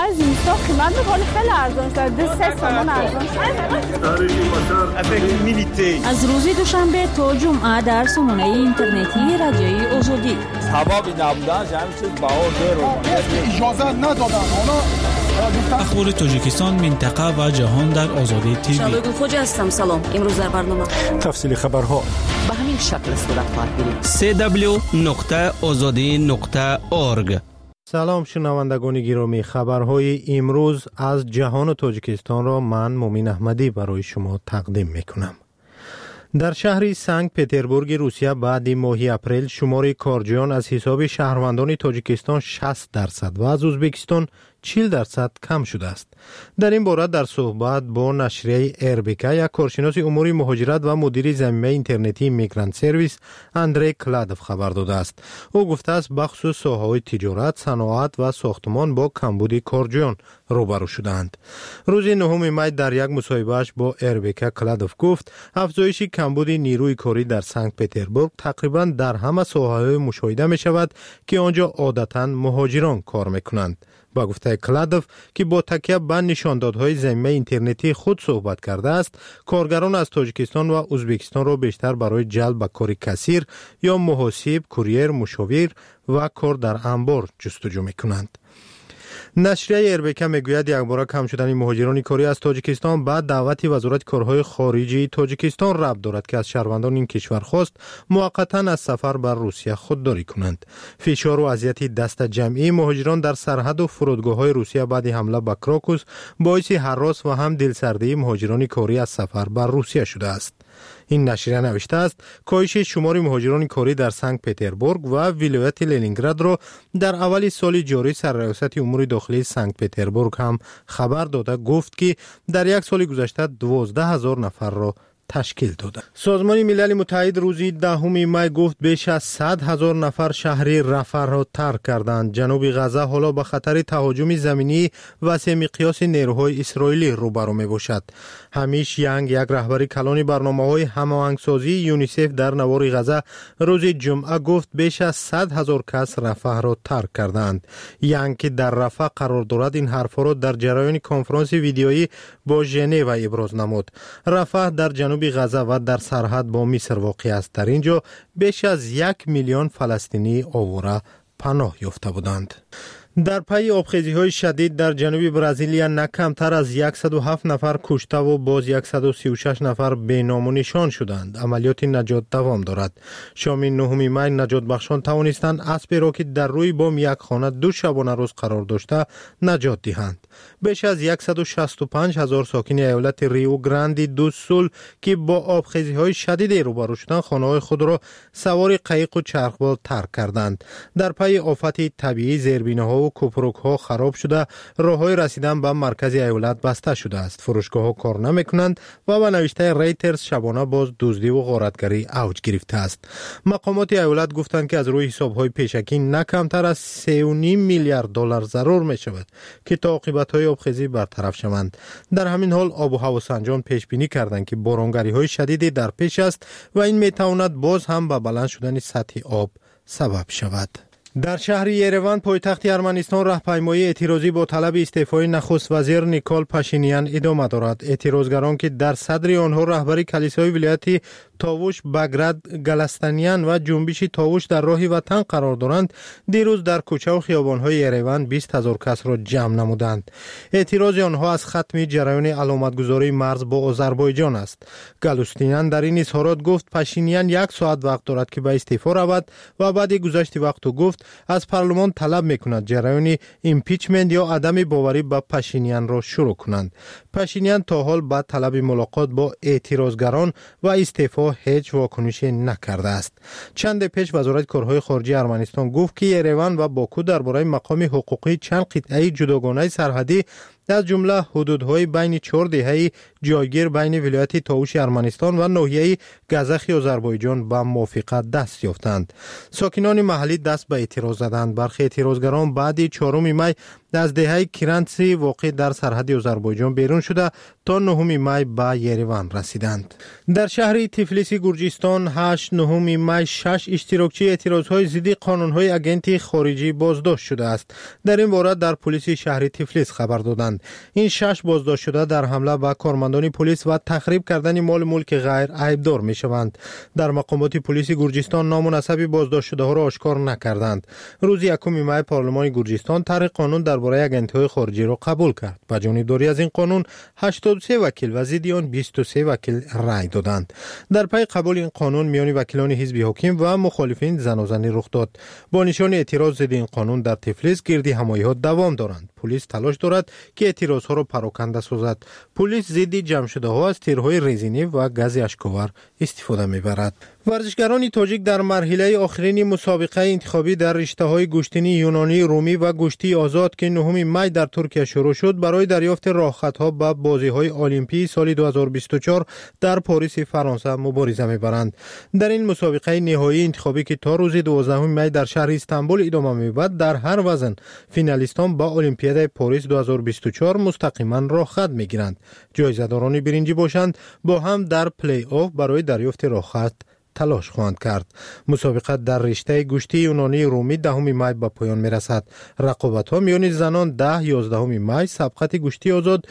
برای زمستان قیمت میکنه خیلی ارزان شد. 200 تومان ارزان شد. از روز دوشنبه تا جمعه در سامانه اینترنتی رادیوی آزادی. هوا بی نبودن همین چیز بهار اجازه ندادن. اخبار تاجیکستان، منطقه و جهان در آزادی تیوی. شبگون خوج هستم. سلام. امروز در برنامه تفصیل خبرها به همین شکل صورت خواهد گرفت. www.azadi.org. سلام شنوندگان گرامی، خبرهای امروز از جهان و تاجیکستان را من مومین احمدی برای شما تقدیم میکنم. در شهر سنت پترزبورگ روسیه بعد ماه اپریل شمار کارجویان از حساب شهروندان تاجیکستان 60% و از ازبکستان 40% کم شده است. در این باره در صحبت با نشریه اربیکا یک کارشناس امور مهاجرت و مدیر زمینه اینترنتی میگرانت سرویس اندری کلادوف خبر داده است. او گفته است بخصوص ساحه‌های تجارت، صنعت و ساختمان با کمبود کارجویان روبرو شدند. روز 9 می در یک مصاحبه‌اش با اربیکا کلادوف گفت افزایش کمبود نیروی کاری در سنت پترزبورگ تقریبا در همه ساحه‌های مشاهده می شود که آنجا عادتاً مهاجران کار میکنند. با گفته کلادوف که با تکیه به نشاندادهای زمینه اینترنتی خود صحبت کرده است، کارگران از تاجیکستان و ازبکستان را بیشتر برای جلب به کار کثیر یا محاسب، کوریر، مشاور و کار در انبار جستجو میکنند. نشریه اربیکا میگوید یک بار کم شدن مهاجران کاری از تاجیکستان بعد دعوت وزارت کارهای خارجی تاجیکستان ربط دارد که از شهروندان این کشور خواست موقتا از سفر بر روسیه خودداری کنند. فشار و اذیت دست جمعی مهاجران در سرحد و فرودگاه‌های روسیه بعد حمله به کراکوس باعث هراس و هم دلسردی مهاجران کاری از سفر بر روسیه شده است. این نشریه نوشته است کاهش شمار مهاجران کاری در سنت پترزبورگ و ولایت لنینگراد را در اول سال جاری سرریاست امور داخلی سنت پترزبورگ هم خبر داده گفت که در یک سال گذشته 12,000 نفر را تشکیل داده. سازمان ملل متحد روز 10 می گفت بیش از 100,000 نفر شهر رفح را ترک کردند. جنوب غزه حالا به خطر تهاجم زمینی وسیع مقیاس نیروهای اسرائیلی روبرو می باشد. همیش ینگ، یک رهبر کلان برنامه‌های هماهنگسازی یونیسف در نوار غزه روز جمعه گفت بیش از 100,000 کس رفح را ترک کردند. ینگ که در رفح قرار دارد این حرفا را در جریان کنفرانس ویدیویی با ژنو ابراز نمود. رفح در جنوب غزه و در سرحد با مصر واقع است. در اینجا بیش از 1 میلیون فلسطینی آواره پناه یافته بودند. در پی آبخیزی‌های شدید در جنوب برزیلیا نه کمتر از 107 نفر کشته و باز 136 نفر بی نام و نشان شدند. عملیات نجات دوام دارد. شام 9 می نجات بخشان توانستند اسبی را که در روی بام یک خانه 2 شبانه روز قرار داشته نجات دهند. بیش از 165,000 ساکن ایالت ریو گراندی دو سول که با آبخیزی‌های شدید روبرو شدند خانه‌های خود را سوار قایق و چرخبال ترک کردند. در پی آفت طبیعی زیربناها و کوپروک‌ها خراب شده، راه‌های رسیدن به مرکز ایالت بسته شده است. فروشگاه‌ها کار نمی‌کنند و به نوشته ریترز شبانه باز دزدی و غارتگری اوج گرفته است. مقامات ایالت گفتند که از روی حساب‌های پیشکی نه کمتر از 3.5 میلیارد دلار ضرر می‌شود که تا عاقبت‌های آبخیزی برطرف شوند. در همین حال آب و هوا سنجان پیش بینی کردند که بارانگری‌های شدیدی در پیش است و این می‌تواند باز هم به بلند شدن سطح آب سبب شود. در شهر یروان پایتخت ارمنستان راهپیمایی اعتراضی با طلب استعفای نخست وزیر نیکول پاشینیان ادامه دارد. اعتراضگران که در صدر آنها رهبر کلیسای ولایت تاووش بگراد گلستانیان و جنبش تاووش در راه وطن قرار دارند، دیروز در کوچه و خیابان‌های یروان 20,000 کس را جمع نمودند. اعتراض آنها از ختم جریان علامتگذاری مرز با آذربایجان است. گلستانیان در این اظهارات گفت پاشینیان 1 ساعت وقت دارد که به استعفا رود و بعد گذشت وقت گفت از پارلمان طلب میکند جریان ایمپیچمنت یا عدم باوری به پاشینیان را شروع کنند. پاشینیان تا حال بعد طلب ملاقات با اعتراضگران و استعفا هیچ واکنشی نکرده است. چند پیش وزارت کارهای خارجه ارمنستان گفت که یروان و باکو درباره مقام حقوقی چند قطعه جداگانه سرحدی از جمله حدودهای بین 4 دهه جایگیر بین ولایت تاوش ارمنستان و ناحیه گزخ آذربایجان به موافقت دست یافتند. ساکنان محلی دست به اعتراض زدند. برخی اعتراضگران بعد 4 می از دهه کرانسی واقع در سرحد آذربایجان بیرون شده تا 9 می به یریوان رسیدند. در شهر تفلیس گرجستان 8 می 6 اشتراکچی اعتراضهای ضد قانونهای اگنتی خارجی بازداشت شده است. در این باره در پلیس شهر تفلیس خبر دادند. این 6 بازداشت شده در حمله به کارمندان پلیس و تخریب کردن مال ملک غیر عیبدار می شوند. در مقامات پلیس گرجستان نام و نسب بازداشت شده ها را آشکار نکردند. روز 1 می پارلمان گرجستان طرح قانون درباره اگنت‌های خارجی را قبول کرد. با جانبداری از این قانون 83 وکیل و ضد آن 23 وکیل رأی دادند. در پی قبول این قانون میان وکیلان حزب حاکم و مخالفین زن و زنی رخ داد. با نشان اعتراض ضد این قانون در تفلیس گردی همایی‌ها دوام دارند. پلیس تلاش دارد که اعتراضها را پراکنده سازد. پلیس ضد جمع شده ها از تیرهای رزینی و گاز اشک‌آور استفاده می‌برد. ورزشکاران تاجیک در مرحله آخرین مسابقه انتخابی در رشته‌های گشتنی یونانی، رومی و گشتی آزاد که 9 می در ترکیه شروع شد برای دریافت راهخطها به بازی‌های المپی سال 2024 در پاریس فرانسه مبارزه می‌برند. در این مسابقه نهایی انتخابی که تا روز 12 می در شهر استانبول ادامه می‌یابد، در هر وزن فینالیستان با المپیاد پاریس 2024 مستقیما راهخط می‌گیرند. جایزه‌داران برنجی باشند با هم در پلی آف برای دریافت راهخط تلاش خواهند کرد. مسابقه در رشته گشتی یونانی رومی 10 می به پایان میرسد. رقابت‌ها میان زنان 10-11 می، سبقت گشتی آزاد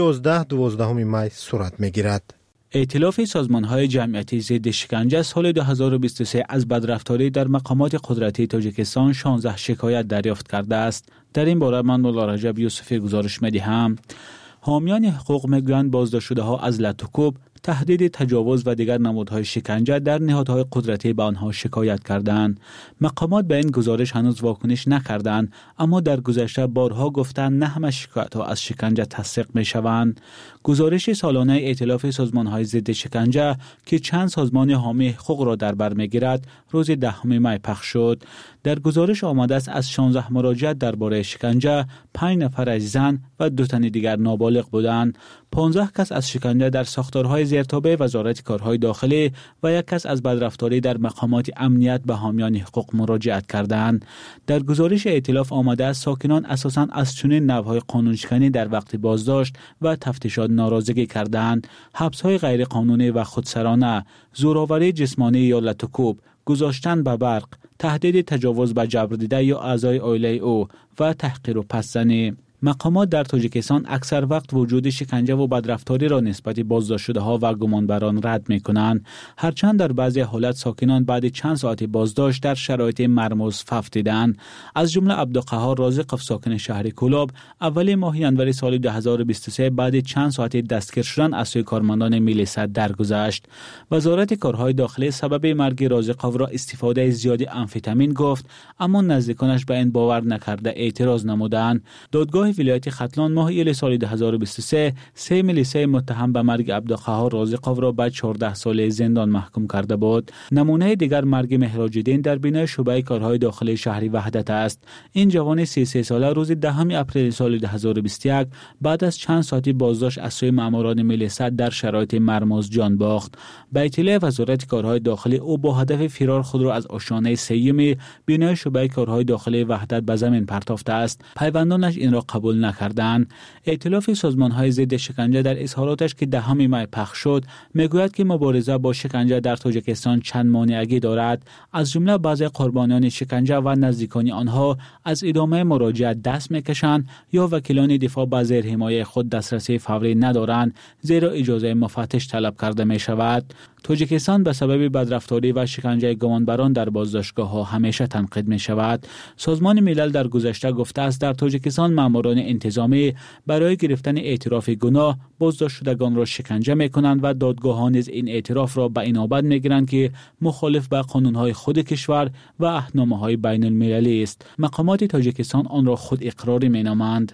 11-12 می صورت میگیرد. ائتلاف سازمان‌های جمعیتی ضد شکنجه سال 2023 از بدرفتاری در مقامات قدرتی تاجیکستان 16 شکایت دریافت کرده است. در این باره من مولا رجب یوسفی گزارش می‌دهم. حامیان حقوق میگویند بازداشت شده‌ها از لطوکوب، تهدید تجاوز و دیگر نمودهای شکنجه در نهادهای قدرتی به آنها شکایت کردند. مقامات به این گزارش هنوز واکنش نکردند، اما در گذشته بارها گفتند نه همه شکایت‌ها از شکنجه تصدیق می‌شوند. گزارش سالانه ائتلاف سازمان‌های ضد شکنجه که چند سازمان حامی حقوق را در بر می‌گیرد روز 10 می پخش شد. در گزارش آمده است از 16 مراجعت درباره شکنجه 5 نفر از زن و 2 تن دیگر نابالغ بودند. 15 کس از شکنجه در ساختارهای زیرتابع وزارت کارهای داخلی و 1 کس از بدرفتاری در مقامات امنیت به حامیان حقوق مراجعت کردند. در گزارش ائتلاف آمده است ساکنان اساساً از چنین نوع‌های قانونشکنی در وقت بازداشت و تفتیشات ناراضگی کردند. حبس‌های غیرقانونی و خودسرانه، زورآوری جسمانی یا لطوکوب، گذاشتن به برق، تهدید تجاوز به جبردیده یا اعضای عائله او و تحقیر و پس‌زنی. مقامات در تاجیکستان اکثر وقت وجود شکنجه و بدرفتاری را نسبت بازداشت شده‌ها و گمانبران رد می‌کنند، هرچند در بعضی حالات ساکنان بعد چند ساعت بازداشت در شرایط مرموز فوت دیدند. از جمله عبدالقهار رازقов ساکن شهر کولاب اول ماه ژانویه سال 2023 بعد چند ساعت دستگیر شدن از سوی کارمندان میلیسا درگذشت. وزارت کارهای داخلی سبب مرگ رازقov را استفاده زیادی آمفتامین گفت، اما نزدیکانش به این باور نکرده اعتراض نمودند. دادگاه ولایت ختلان ماه ایل سال 2023 3 میلیسای متهم به مرگ عبدالقهار رازقov را به 14 ساله زندان محکوم کرده بود. نمونه دیگر مرگ مهراج‌الدین در بینای شعبه کارهای داخلی شهر وحدت است. این جوان 33 ساله روز 10 اپریل سال 2021 بعد از چند ساعتی بازداشت از سوی ماموران میلیسا در شرایط مرموز جان باخت. به اطلاع وزارت کارهای داخلی او با هدف فرار خود را از آشیانه سیمی بینای شعبه کارهای داخلی وحدت به زمین پرتافته است. پیوندانش این را قبول نکردند. ائتلاف سازمان‌های ضد شکنجه در اظهاراتش که 10 می پخش شد میگوید که مبارزه با شکنجه در تاجیکستان چند مانعی دارد، از جمله بعضی قربانیان شکنجه و نزدیکان آنها از ادامه مراجعت دست میکشند یا وکیلان دفاع به زیر حمایت خود دسترسی فوری ندارند، زیرا اجازه مفتش طلب کرده می شود. تاجیکستان به سبب بدرفتاری و شکنجه گمانبران در بازداشتگاه‌ها همیشه تنقید می شود. سازمان ملل در گذشته گفته است در تاجیکستان ماموران انتظامی برای گرفتن اعتراف گناه بازداشت شدگان را شکنجه می کنند و دادگاه‌ها نیز این اعتراف را به اینابت می گیرند که مخالف به قانون‌های خود کشور و اهنامه‌های بین المللی است. مقامات تاجیکستان آن را خود اقراری می نامند.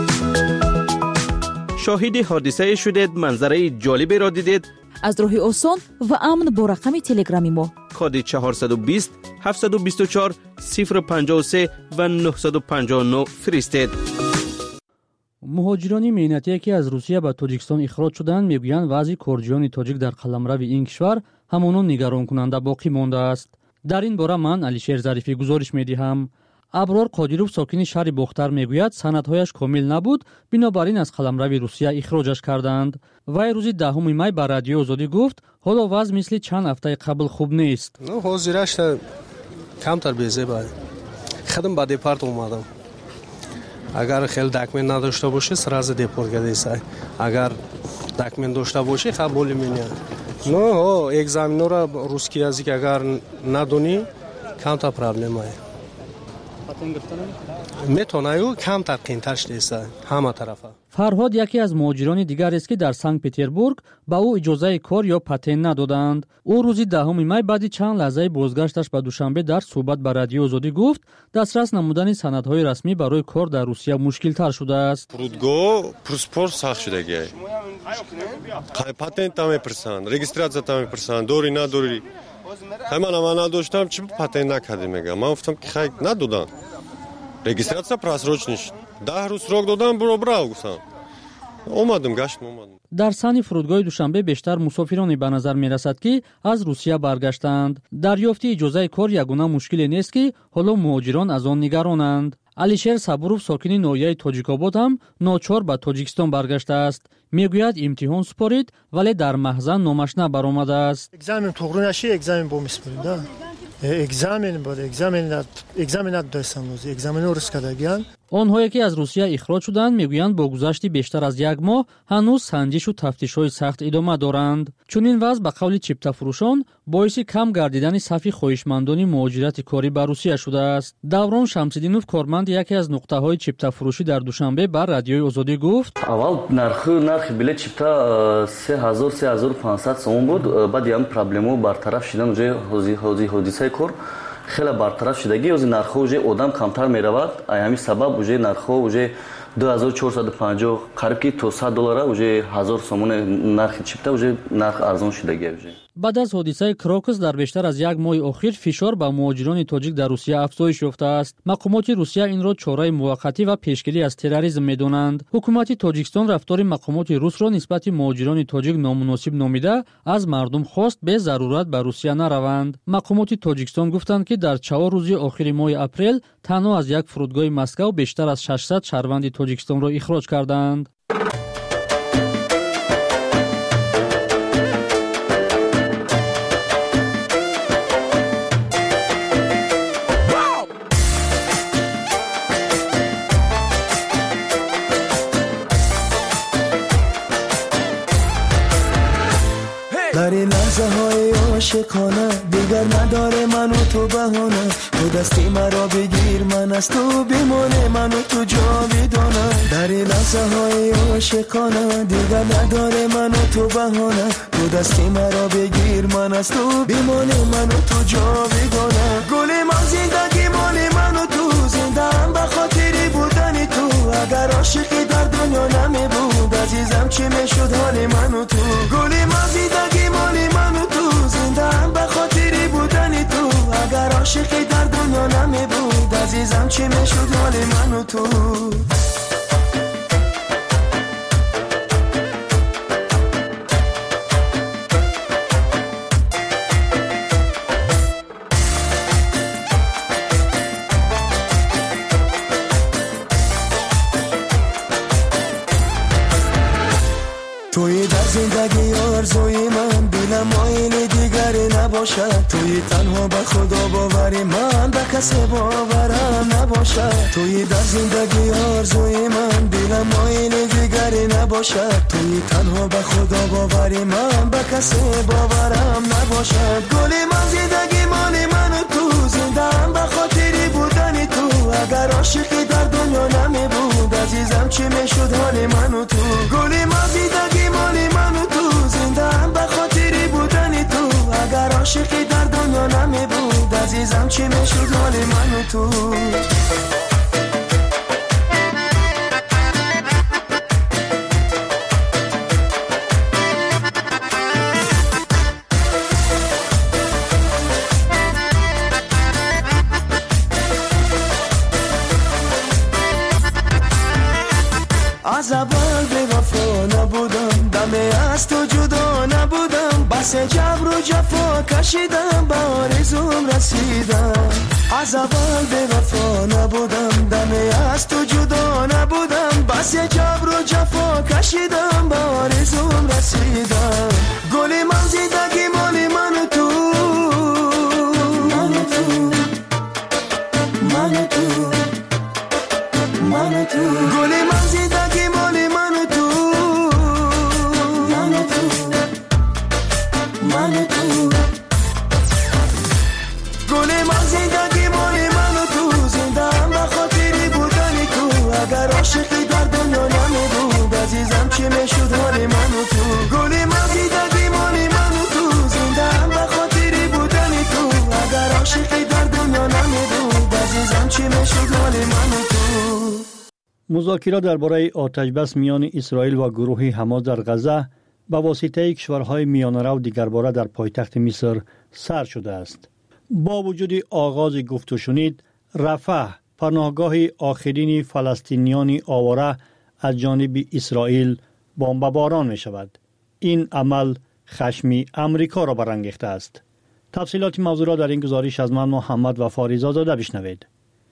شاهد حادثه شدید، منظره جالبی را دیدید؟ از راه آسان و امن با رقم تلگرامی ما کد 420 724 053 و 959 فرستید. مهاجران مهنتی که از روسیه به تاجیکستان اخراج شدند میگویند وضع کردیان تاجیک در قلمرو این کشور همانون نگران کننده باقی مانده است. در این باره من علیشیر ظریفی گزارش میدهم. ابرار قادیروف ساکن شهر بختر میگوید سندهایش کامل نبود، بنابراین از قلمرو روسیه اخراجش کردند. وی روز 10 می به رادیو آزادی گفت حالا وضع مثل چند هفته قبل خوب نیست. حاضرش کمتر بیزه باید. خودم به دیپارت اومدم. اگر خیلی دکمنت نداشته باشه سراز دیپورت گذاشته. اگر دکمنت داشته باشه قبول می‌کنه. نه اگزامینو را روسکی یزیک اگر ندونی کمتر پرابلم است. میتونه کمتر قیمتش نیست همه طرفه. فرهاد یکی از مهاجران دیگر است که در سنت پتربورگ با او اجازه کار یا پتن ندادند. او روز 10 می بعد چند لحظه بازگشتش به دوشنبه در صحبت با رادیو آزادی گفت دسترس نمودن سندهای رسمی برای کار در روسیه مشکل تر شده است. فرودگاه پاسپورت سخت شده. پتنت هم میپرسند، رجیستراسیون هم میپرسند، دوری ندوری. من نداشتم چی پتن نکردی میگم. من گفتم که خیر ندادن. رجیستراسیون просроченный 10 روز سراغ دادم برو گفتم. اومدم. در سن فرودگاه دوشنبه بیشتر مسافرانی به نظر می رسد که از روسیه برگشتند. دریافت اجازه کار یگانه مشکلی نیست که حالا مهاجران از آن نگرانند. علیشیر صبوروف ساکن ناحیه تاجیک‌آباد هم ناچار به تاجیکستان برگشته است. میگوید امتحان سپارید ولی در مخزن نامش نبرآمده است. экзамен to'g'ri nashi экзаmen bo'lmaydi. экзамен bor, экзаmen داشتم روز экзамен رو کردن. آنهایی که از روسیه اخراج شدند میگویند با گذشت بیشتر از یک ماه هنوز سنجش و تفتیش‌های سخت ادامه دارند. چون این وضع به قول چپتا فروشان باعث کم گردیدن صف خواهشمندان مهاجرت کاری به روسیه شده است. دوران شمس‌الدینوف کارمند یکی از نقطه‌های چپتا فروشی در دوشنبه بر رادیوی آزادی گفت اول نرخ بلیت چپتا 3000-3500 سوم بود. بعد هم پرابلمو برطرف شدن уже حادثه کار خیلی برطرف شدگی از نرخ уже آدم کمتر میرود. همین سبب уже نرخ уже 2450 قریب که تا $100 уже 1000 سوم نرخ چپتا уже نرخ ارزان شدگی уже. بعد از حادثه کراکس در بیشتر از یک ماه اخیر فشار به مهاجران تاجیک در روسیه افزایش یافته است. مقامات روسیه این را چاره موقتی و پیشگیری از تروریسم می‌دانند. حکومت تاجیکستان رفتار مقامات روس را نسبت مهاجران تاجیک نامناسب نامیده از مردم خواست به ضرورت به روسیه نروند. مقامات تاجیکستان گفتند که در 4 روز آخر ماه اپریل تنها از یک فرودگاه مسکو بیشتر از 600 شهروند تاجیکستان را اخراج کردند. در این لحظه های عاشقانه دیگر نداره من و تو بهانه. تو دستی مرا بگیر من از تو بمانه من و تو جاودانه. در این لحظه های عاشقانه دیگر نداره من و تو بهانه. تو دستی مرا بگیر من از تو بمانه من و تو جاودانه. گل من زندگی مال من و تو زنده هم به خاطر بودن تو. اگر عاشقی در دنیا نمی بود عزیزم چی میشد حال من و تو. گل من زندگی مال من و تو زنده هم به خاطر بودن تو. اگر عاشقی در دنیا نمی بود عزیزم چی میشد حال من و تو. توی در زندگی آرزوی من دلم مایل دیگری نباشد. توی تنها به خدا باوری من به کسی باورم نباشد. توی در زندگی آرزوی من دلم مایل دیگری نباشد. توی تنها به خدا باوری من به کسی باورم نباشد. گل من زندگی مال من و تو زنده هم به خاطر بودن تو. اگر عاشقی در دنیا نمی بود عزیزم چی میشد حال من و تو. گل من زندگی مال من و تو زنده هم به خاطر بودن تو. اگر عاشقی در دنیا نمی بود عزیزم چی میشد حال من و تو. از اول به وفا نبودم دم از تو جدا نبودم بس جبر و جفا کشیدم به آرزوم رسیدم از اول به وفا نبودم دم از تو جدا نبودم بس جبر و جفا کشیدم به آرزوم رسیدم گل من زندگی مال من و تو من و تو من و تو من و تو گل من زندگی مال من و تو من و تو من و تو گل من زندگی مال من و تو زنده هم به خاطری بودن تو اگر عاشقی در دنیا نمیبود عزیزم چی میشد حال من و تو گل من زندگی مال من و تو زنده هم به خاطری بودن تو اگر عاشقی در دنیا نمیبود عزیزم چی میشد حال من و تو. مذاکرات درباره آتشبس میان اسرائیل و گروه حماس در غزه به واسطه کشورهای میانه‌رو دیگرباره در پایتخت مصر سر شده است. با وجود آغاز گفت و شنید، رفح پناهگاه آخرین فلسطینیان آواره از جانب اسرائیل بمباران می شود. این عمل خشم امریکا را برانگیخته است. تفصیلات موضوع را در این گزارش از من محمد وفاریزا زاده بشنوید.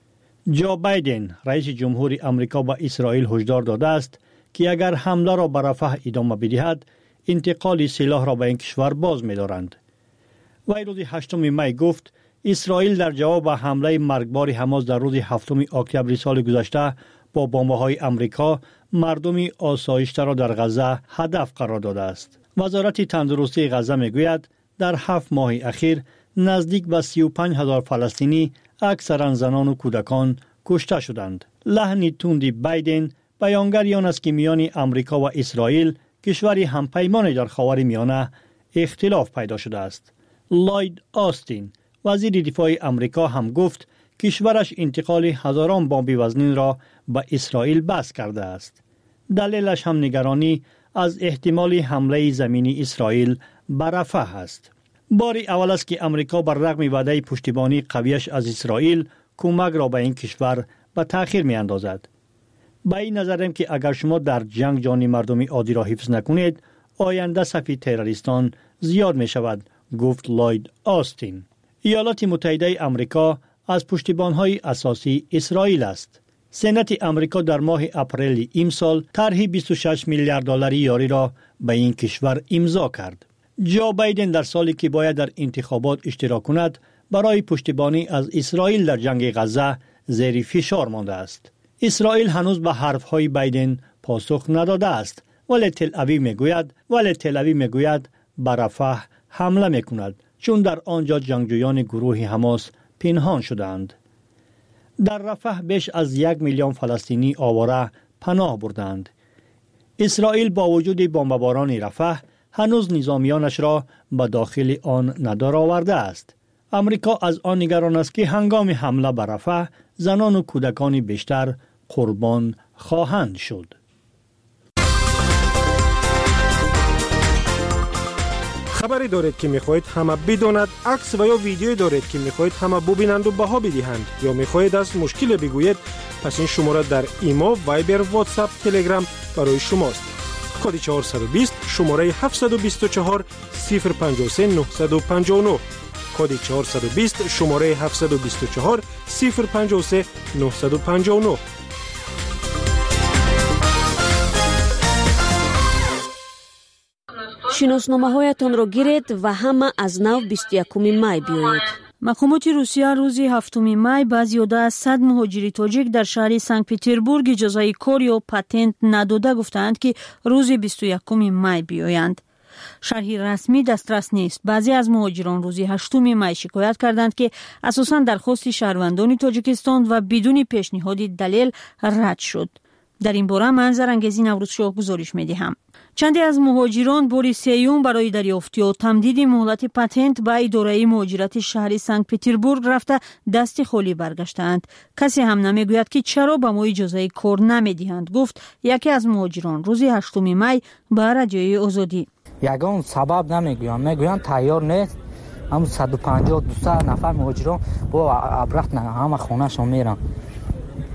جو بایدن رئیس جمهور امریکا به اسرائیل هشدار داده است که اگر حمله را به رفح ادامه بدهد انتقال سلاح را به این کشور باز می‌دارند. وی روز 8 می گفت اسرائیل در جواب حمله مرگبار حماس در روز 7 اکتبر سال گذشته با بمب‌های امریکا مردم آسایشته را در غزه هدف قرار داده است. وزارت تندرستی غزه میگوید در 7 ماه اخیر نزدیک به 35,000 فلسطینی اکثرا زنان و کودکان کشته شدند. لحن تند بایدن بیانگر آن است که میان امریکا و اسرائیل کشوری همپیمان در خاورمیانه اختلاف پیدا شده است. لوید آستین وزیر دفاع امریکا هم گفت کشورش انتقال هزاران بمب وزنین را به اسرائیل بس کرده است. دلیلش هم نگرانی از احتمال حمله زمینی اسرائیل به رفح است. باری اول است که امریکا بر رغم وعده پشتیبانی قویش از اسرائیل کمک را به این کشور به تأخیر می اندازد. به این نظرم که اگر شما در جنگ جان مردم عادی را حفظ نکنید آینده صف تروریستان زیاد می شود، گفت لوید آستین. ایالات متحده امریکا از پشتیبان‌های اساسی اسرائیل است. سنت امریکا در ماه اپریل امسال طرح 26 میلیارد دلاری یاری را به این کشور امضا کرد. جو بایدن در سالی که باید در انتخابات اشتراک کند برای پشتیبانی از اسرائیل در جنگ غزه زیر فشار مانده است. اسرائیل هنوز به حرفهای بایدن پاسخ نداده است ولی تل اویو میگوید به رفح حمله میکند چون در آنجا جنگجویان گروه حماس پنهان شدند. در رفح بیش از 1 میلیون فلسطینی آواره پناه بردند. اسرائیل با وجود بمباران رفح هنوز نظامیانش را به داخل آن ندرآورده است. امریکا از آن نگران است که هنگام حمله به رفح زنان و کودکان بیشتر قربان خواهند شد. خبری دارید که میخواهید همه بداند، عکس و یا ویدیویی دارید که میخواهید همه ببینند و بها بدهند یا میخواهید از مشکل بگویید، پس این شماره در ایما، وایبر، واتساپ، تلگرام برای شماست. کد 420 شماره 724 053 959 کد 420 شماره 724 053 959. شناسنامه‌هایتان را گیرید و همه از نو 21 مای بیایید. مقامات روسیه روز 7 می با زیاده از 100 مهاجر تاجیک در شهر سنت پتربورگ اجازه کار یا پتنت نداده گفتند که روز 21 می بیایند. شرح رسمی دسترس نیست. بعضی از مهاجران روز 8 می شکایت کردند که اساساً درخواست شهروندان تاجیکستان و بدون پیشنهاد دلیل رد شد. در این باره منظر انگیزی نوروز شاه گزارش می‌دهم. چندی از مهاجران بار سیوم برای دریافت یا تمدید مهلت پتنت به اداره مهاجرت شهر سنت پتربورگ رفته دست خالی برگشتند. کسی هم نمیگوید که چرا به ما اجازه کار نمیدهند، گفت یکی از مهاجران روز 8 می به رادیوی آزادی. یگان سبب نمیگویند، میگویند تیار نیست. هم 150 200 نفر مهاجران با ابرخت همه خونه‌شون میرن.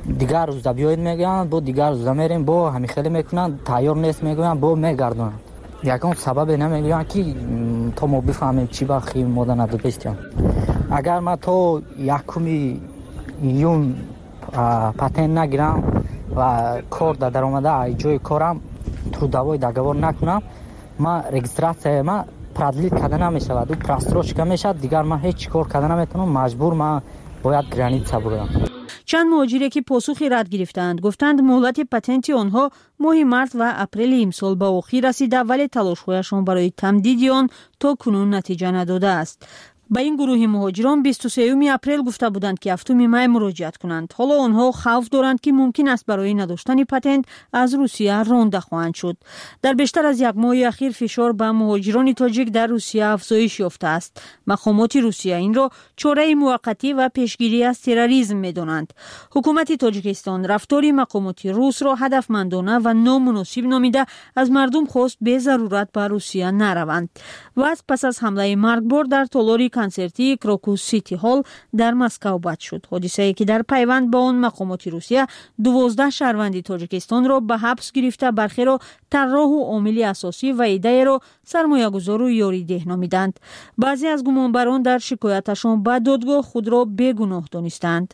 دیگر روز بیاید میگن با دیگر روز میریم با همین خیلی میکنن تیار نیست میگن با میگردن یکم سبب نمیگن که تا ما بفهمیم چی بخی ما ندادیم. اگر ما تو یکمی یون پاتنت نگیرم و کار در اومده جای کارم تو دوای دگوار نکنم ما رجیستراسیون ما پردلیل کردن نمیشود و پراستروشکا میشد دیگر ما هیچ کار کردن نمیتونم مجبور ما باید گرانیتسا برم. چند مهاجری که پاسخی رد گرفتند گفتند مهلت پاتنتی آنها ماه مارس و اپریل امسال به آخر رسیده ولی تلاش‌هایشان برای تمدید آن تا کنون نتیجه نداده است. با این گروه مهاجران 23 اپریل گفته بودند که 7 می مراجعت کنند. حالا آنها خوف دارند که ممکن است برای نداشتن پاتنت از روسیه رانده خواهند شد. در بیشتر از یک ماه اخیر فشار به مهاجران تاجیک در روسیه افزایش یافته است. مقامات روسیه این را چاره موقتی و پیشگیری از تروریسم می‌دانند. حکومت تاجیکستان رفتار مقامات روس را هدفمندانه و نامناسب نامیده از مردم خواست به ضرورت به روسیه نروند. و پس از حمله مرگبار در تالار کنسرتی کروکوس سیتی هال در مسکو باد شد. حادثه‌ای که در پیوند با آن مقامات روسیه 12 شهروند تاجیکستان را به حبس گرفته برخی را طراح و عامل اساسی و ایده را سرمایه‌گذار و یاریده نامیدند. بعضی از گمانبران در شکایتشان به دادگاه خود را بیگناه دانستند.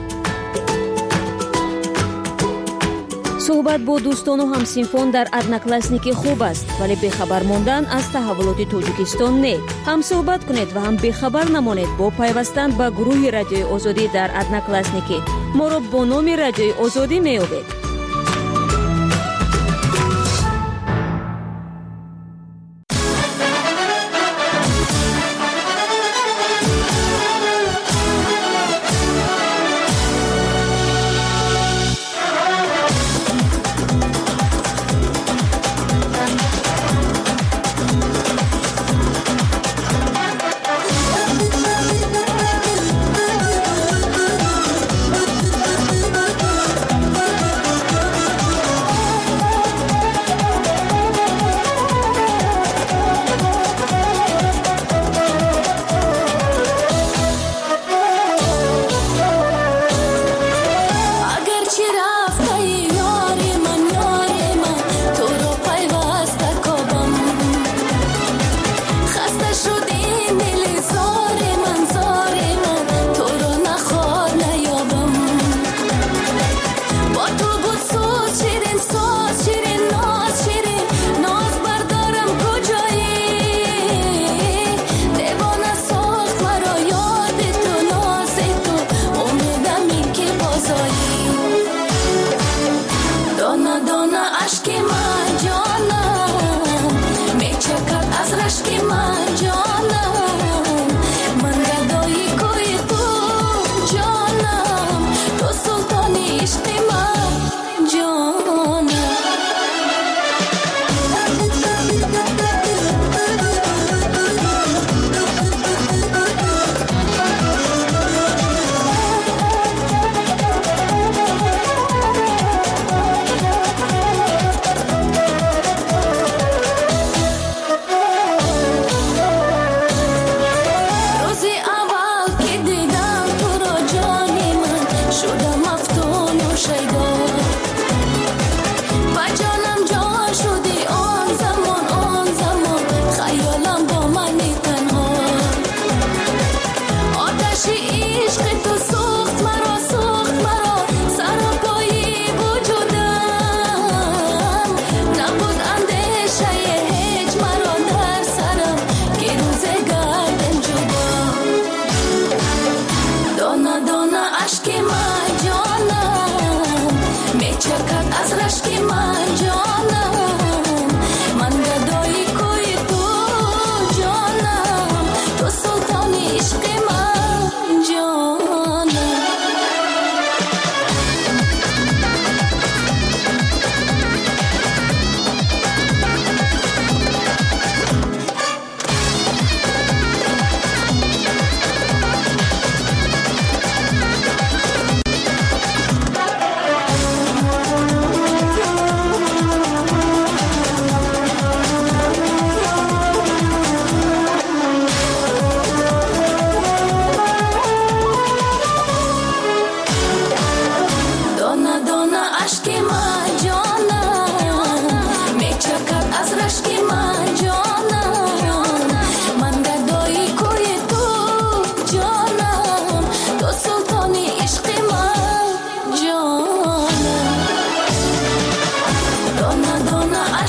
صحبت با دوستان و همسینفون در ادناکلاسنیکی خوب است ولی بخبر ماندن از تحولات تاجیکستان نه. هم صحبت کنید و هم بخبر نمانید با پیوستن به گروه رادیوی آزادی در ادناکلاسنیکی. ما را با نام رادیوی آزادی می‌یابید.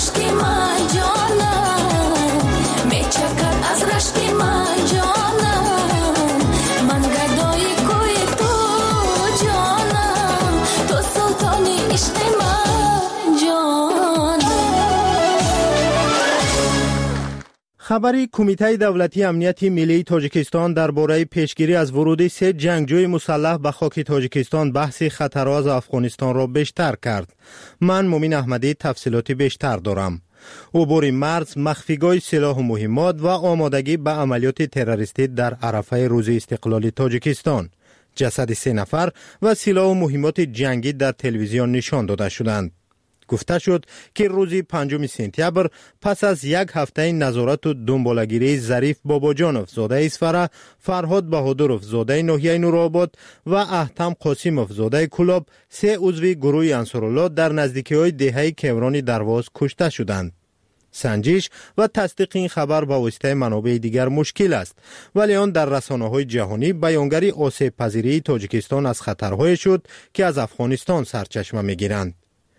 رشک من جانم میچکد از رشک من جانم من گدای کوی تو جانم تو سلطانی عشق من جانم. خبری کمیته دولتی امنیت ملی تاجیکستان درباره پیشگیری از ورود 3 جنگجوی مسلح به خاک تاجیکستان بحث خطرها از افغانستان را بیشتر کرد. من مومین احمدی تفصیلات بیشتر دارم. عبور مرز، مخفیگاه سلاح و مهمات و آمادگی به عملیات تروریستی در عرفه روز استقلال تاجیکستان. جسد 3 نفر و سلاح و مهمات جنگی در تلویزیون نشان داده شدند. گفته شد که روز 5 سپتامبر پس از 1 هفته نظارت و دنبالگیری ظریف باباجانوف زاده اسفره، فرهاد بهادروف زاده ناحیه نورآباد و احتم قاسموف زاده کلاب 3 عضو گروه انصارالله در نزدیکی‌های دهه کیوران درواز کشته شدند. سنجش و تصدیق این خبر با واسطه منابع دیگر مشکل است، ولی آن در رسانه‌های جهانی بیانگری آسیب پذیری تاجیکستان از خطرهای شد که از افغانستان سرچشمه می‌گیرند.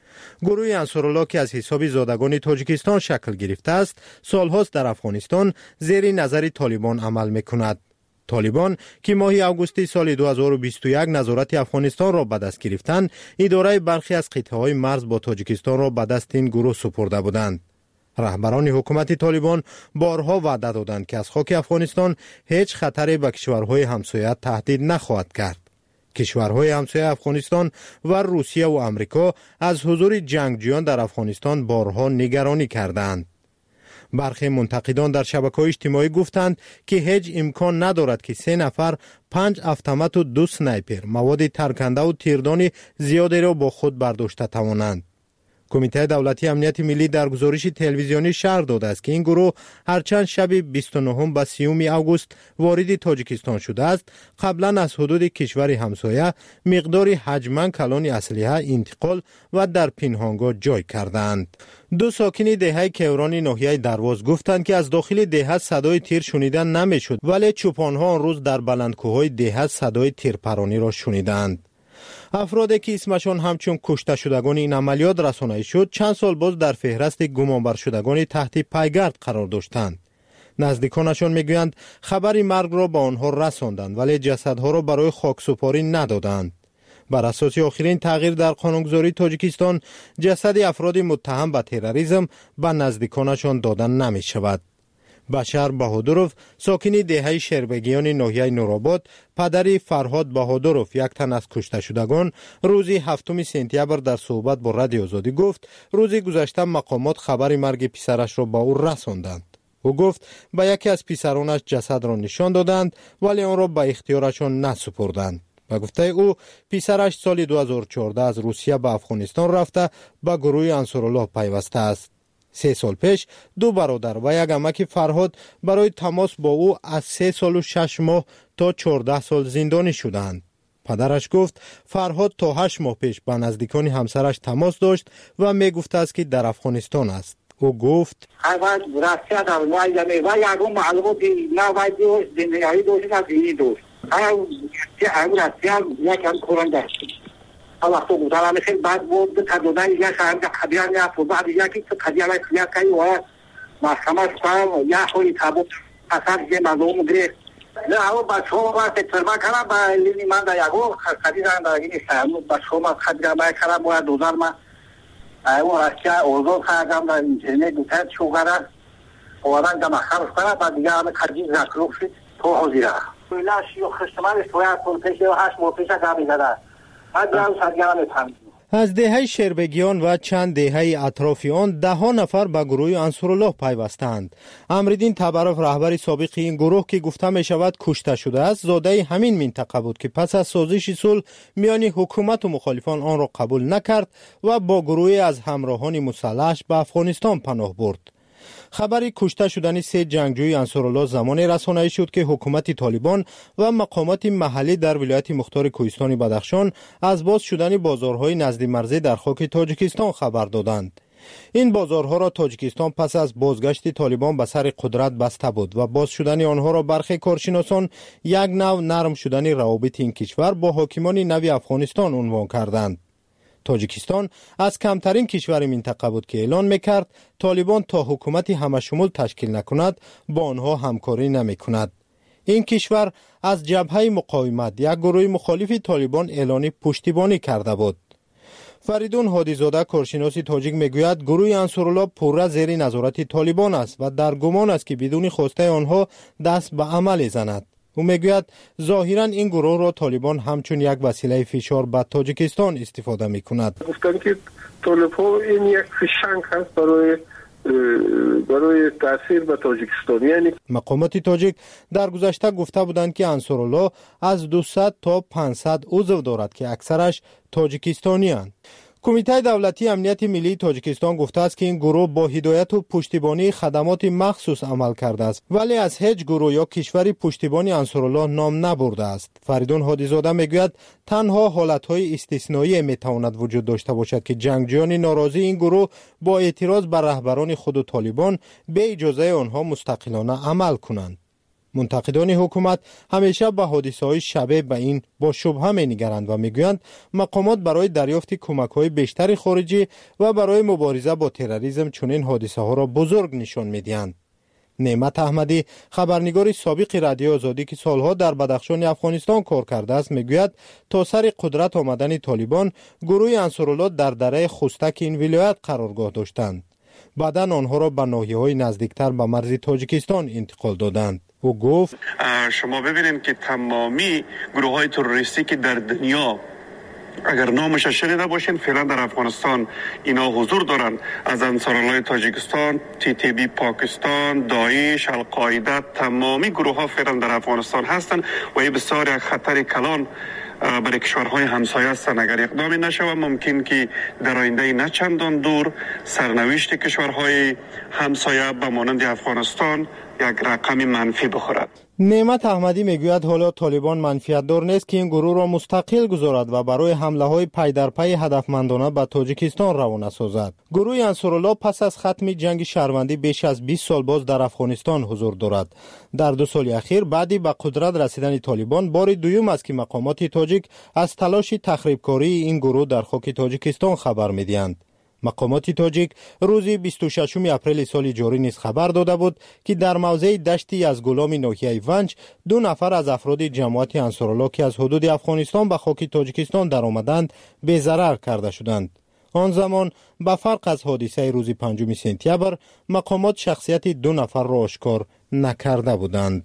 گروه انصارالله که از حساب زادگان تاجیکستان شکل گرفته است، سالهاست در افغانستان زیر نظر طالبان عمل میکند. طالبان که ماه اوگوست سال 2021 نظارت افغانستان را به دست گرفتند، اداره برخی از قطعه‌های مرز با تاجیکستان را به دست این گروه سپرده بودند. رهبران حکومت طالبان بارها وعده دادند که از خاک افغانستان هیچ خطری به کشورهای همسایه تهدید نخواهد کرد. کشورهای همسایه افغانستان و روسیه و امریکا از حضور جنگجویان در افغانستان بارها نگرانی کردند. برخی منتقدان در شبکه‌های اجتماعی گفتند که هیچ امکان ندارد که 3 نفر 5 اتومات و 2 سنایپر مواد ترکنده و تیردان زیادی را با خود برداشته توانند. کمیته دولتی امنیت ملی در گزارش تلویزیونی شرح داده است که این گروه هرچند شب 29 و 30 اوگوست وارد تاجیکستان شده است، قبلا از حدود کشور همسایه مقداری حجما کلان اسلحه انتقال و در پنهانگاه جای کردند. 2 ساکن دهه کیوران ناحیه درواز گفتند که از داخل دهه صدای تیر شنیدن نمیشد، ولی چوپانها آن روز در بلندکوهای دهه صدای تیرپرانی را شنیدند. افرادی که اسمشان همچون کشته شدگان این عملیات رسانه‌ای شد، چند سال باز در فهرست گمانبر شدگان تحت پیگرد قرار داشتند. نزدیکانشان میگویند خبری مرگ را به آنها رساندند، ولی جسدها را برای خاکسپاری ندادند. بر اساس آخرین تغییر در قانونگذاری تاجیکستان، جسد افراد متهم به تروریسم به نزدیکانشان دادن نمی شود. بشر بهادروف ساکن دهه شربگیان ناحیه نورآباد، پدر فرهاد بهادروف یک تن از کشته شدگان، روز 7 سپتامبر در صحبت با رادیو آزادی گفت روز گذشته مقامات خبر مرگ پسرش را با او رساندند. او گفت به یکی از پسرانش جسد را نشان دادند، ولی آن را به اختیارشان نسپردند. و گفته او پسرش سال 2014 از روسیه به افغانستان رفته به گروه انصارالله پیوسته است. 3 سال پیش 2 برادر و یک عمک فرهاد برای تماس با او از 3 سال و 6 ماه تا 14 سال زندانی شدند. پدرش گفت فرهاد تا 8 ماه پیش با نزدیکان همسرش تماس داشت و می گفته است که در افغانستان است. او گفت اول راسته در وایده و یکم معلوماتی نوایدی و زندگی دوست از اینی دوست اول راسته یکم قرآن داشت. وقت گفتم خیلی بد بود تا دادن یک شهر قبیله میافت و بعد یکی قبیله سیاسی و محکمه سال یا خوی تابوت اثر که مردم گرفت. نه او بچه‌ها وقت تربا کردن با لیلی من در یکو قبیله در این شهر بچه‌ها ما قبیله ما کردن باید دوزار ما او راستی اوضاع خواهم در اینترنت دوتر شوگرد اوادن که مخارج کنه بعد دیگه همه قدیم زکروف شد تو حضیره. لاش یو خشتمان استویا کنتش و 8 ماه پیش قبیل داده. از دهه شربگیان و چند دهه اطراف آن 10 نفر به گروه انصارالله پیوستند. امرالدین تبرف رهبر سابق این گروه که گفته می شود کشته شده است، زاده همین منطقه بود که پس از سازش صلح میان حکومت و مخالفان آن را قبول نکرد و با گروه از همراهان مسلحش به افغانستان پناه برد. خبری کشته شدن 3 جنگجوی انصارالله زمانی رسانه‌ای شد که حکومت طالبان و مقامات محلی در ولایت مختار کوهستان بدخشان از باز شدن بازارهای نزد مرزی در خاک تاجیکستان خبر دادند. این بازارها را تاجیکستان پس از بازگشت طالبان به سر قدرت بسته بود و باز شدن آنها را برخی کارشناسان یک نوع نرم شدن روابط این کشور با حاکمان نو افغانستان عنوان کردند. تاجیکستان از کمترین کشور منطقه بود که اعلان میکرد طالبان تا حکومتی همشمول تشکیل نکند با آنها همکاری نمیکند. این کشور از جبهه مقاومت یک گروه مخالف طالبان اعلان پشتیبانی کرده بود. فریدون هادیزاده کارشناس تاجیک میگوید گروه انصارالله پورا زیر نظارت طالبان است و در گمان است که بدون خواسته آنها دست به عمل زند. او میگوید ظاهرا این گروه را طالبان همچون یک وسیله فشار به تاجیکستان استفاده میکند. گفتن که طالبان این یک فشنگ هست برای تاثیر به تاجیکستان. یعنی مقامات تاجیک در گذشته گفته بودند که انصارالله از 200 تا 500 عضو دارد که اکثرش تاجیکستانی اند. کمیته دولتی امنیت ملی تاجیکستان گفته است که این گروه با هدایت و پشتیبانی خدمات مخصوص عمل کرده است ولی از هیچ گروه یا کشوری پشتیبانی انصارالله نام نبرده است. فریدون هادیزاده میگوید تنها حالتهای استثنایی میتواند وجود داشته باشد که جنگجویان ناراضی این گروه با اعتراض بر رهبران خود طالبان به اجازه آنها مستقلانه عمل کنند. منتقدان حکومت همیشه به حادثه‌های شبیه به این با شبهه می‌نگرند و می‌گویند مقامات برای دریافت کمک‌های بیشتر خارجی و برای مبارزه با تروریسم چنین حادثه‌ها را بزرگ نشان می‌دهند. نعمت احمدی خبرنگار سابق رادیو آزادی که سالها در بدخشان افغانستان کار کرده است میگوید تا سر قدرت آمدن طالبان گروه انصارالله در دره خستک این ولایت قرارگاه داشتند. بعداً آنها را به ناحیه‌های نزدیکتر به مرز تاجیکستان انتقال دادند. او گفت شما ببینید که تمامی گروه های تروریستی که در دنیا اگر نامش شنیده باشین فعلا در افغانستان اینا حضور دارند، از انصارالله تاجیکستان، TTP پاکستان، داعش، القاعده، تمامی گروه ها فعلا در افغانستان هستند و این بسیار یک خطر کلان برای کشورهای همسایه هستند. اگر اقدامی نشود ممکن که در آینده نه چندان دور سرنوشت کشورهای همسایه به مانند افغانستان یک رقم منفی بخورد. نعمت احمدی میگوید حالا طالبان منفیت دار نیست که این گروه را مستقل گذارد و برای حمله های پی در پی هدفمندانه به تاجیکستان روانه سازد. گروه انصارالله پس از ختم جنگ شهروندی بیش از 20 سال باز در افغانستان حضور دارد. در 2 سال اخیر بعدی به قدرت رسیدن طالبان بار دوم است که مقامات تاجیک از تلاش تخریبکاری این گروه در خاک تاجیکستان خبر میدهند. مقامات تاجیک روز 26 اپریل سال جاری نیز خبر داده بود که در موضع دشت یزگولام ناحیه ونج 2 نفر از افراد جماعت انصارالله که از حدود افغانستان به خاک تاجیکستان در آمدند بی‌ضرر کرده شدند. آن زمان به فرق از حادثه روز 5 سپتامبر مقامات شخصیت 2 نفر را آشکار نکرده بودند.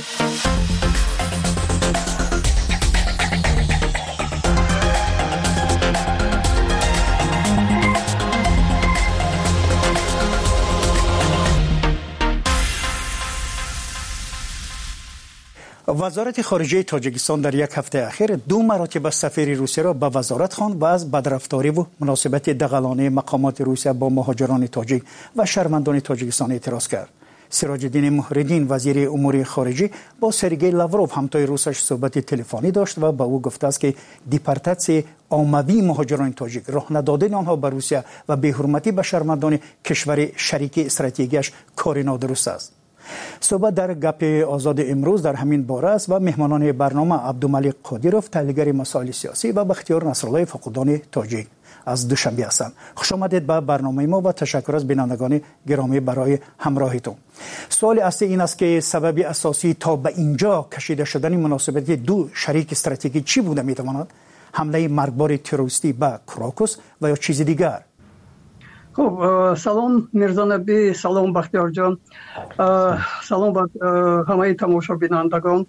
وزارت خارجه تاجیکستان در یک هفته اخیر 2 مراتب سفیر روسیه را به وزارت خواند و از بدرفتاری و مناسبت دغلانه مقامات روسیه با مهاجران تاجیک و شهروندان تاجیکستان اعتراض کرد. سراج الدین محردین وزیر امور خارجه با سرگئی لاوروف همتای روسش صحبت تلفنی داشت و به او گفته است که دیپارتاسیون عمومی مهاجران تاجیک راه ندادن آنها به روسیه و بی‌حرمتی به شهروندان کشور شریک استراتژیکش کار نادرست است. صحبت در گپ آزاد امروز در همین باره است و مهمانان برنامه عبدالملک قادیروف تحلیلگر مسائل سیاسی و بختیار نصرالله فقودان تاجیک از دوشنبه هستند. خوش آمدید به برنامه ما و تشکر از بینندگان گرامی برای همراهیتون. سوال اصلی این است که سبب اساسی تا به اینجا کشیده شدن مناسبت 2 شریک استراتژیکی چی بوده میتواند؟ حمله مرگبار تروریستی به کراکوس و یا چیز دیگر؟ خب سلام میرزا نبی، سلام بختیار جان، سلام به همه تماشا بینندگان.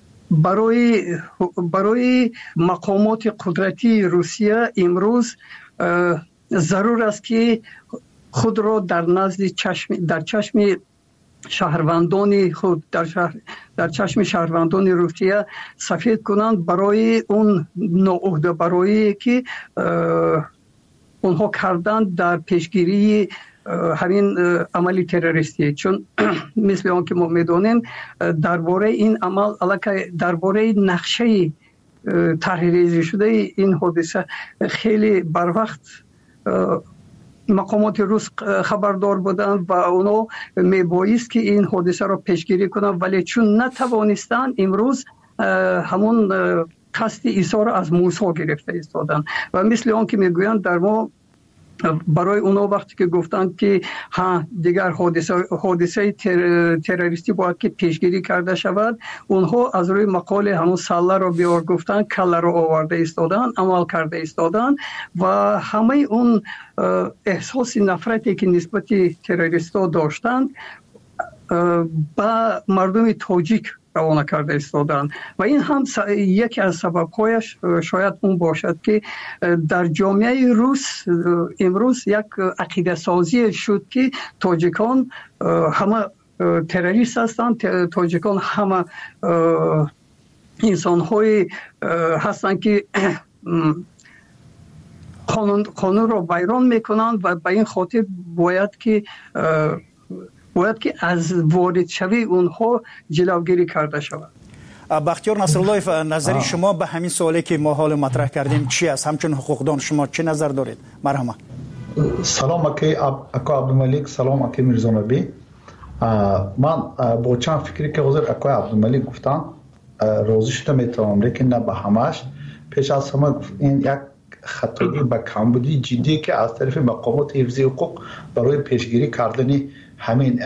برای مقامات قدرتی روسیه امروز ضرور است که خود را در چشم شهروندان خود در چشم شهروندان روسیه سفید کنند برای اون ناعهده برای که اونها کردن در پیشگیری همین عمل تروریستی. چون مثل آن که ما میدونیم درباره این عمل علاقه درباره نقشه طرحریزی شده این حادثه خیلی بر وقت مقامات روس خبردار بودند و اونا میبایست که این حادثه را پیشگیری کنند، ولی چون نتوانستند امروز همون قصد ایثار از موسی گرفته ایستادن و مثل آن که میگویند در ما برای اونا وقتی که گفتند که دیگر حادثه تروریستی باید که پیشگیری کرده شود، اونها از روی مقال همون سله را بیار گفتن، کله را آورده ایستادن، عمل کرده ایستادن و همه اون احساس نفرتی که نسبت تروریستا داشتند با مردم تاجیک روانه کرده ایستادن و این هم یکی از سبب‌هایش شاید اون باشد که در جامعه روس امروز یک عقیده سازی شد که تاجیکان همه تروریست هستند، تاجیکان همه انسان‌های هستند که قانون را ویران میکنند و به این خاطر باید که از وارد شوی اونها جلوگیری کرده شود. بختیار نصرالله، نظری شما به همین سوالی که ما حال مطرح کردیم چی است؟ همچون حقوقدان شما چه نظر دارید؟ مرحبا. سلام اکا عبدالملک، سلام اکا میرزا نبی. من با چند فکری که حضور اکا عبدالملک گفتن راضی شده میتونم، لیکن نه به همش. پیش از همه این یک خطایی به کمبودی جدی که از طرف مقامات حفظی حقوق برای پیشگیری کردن همین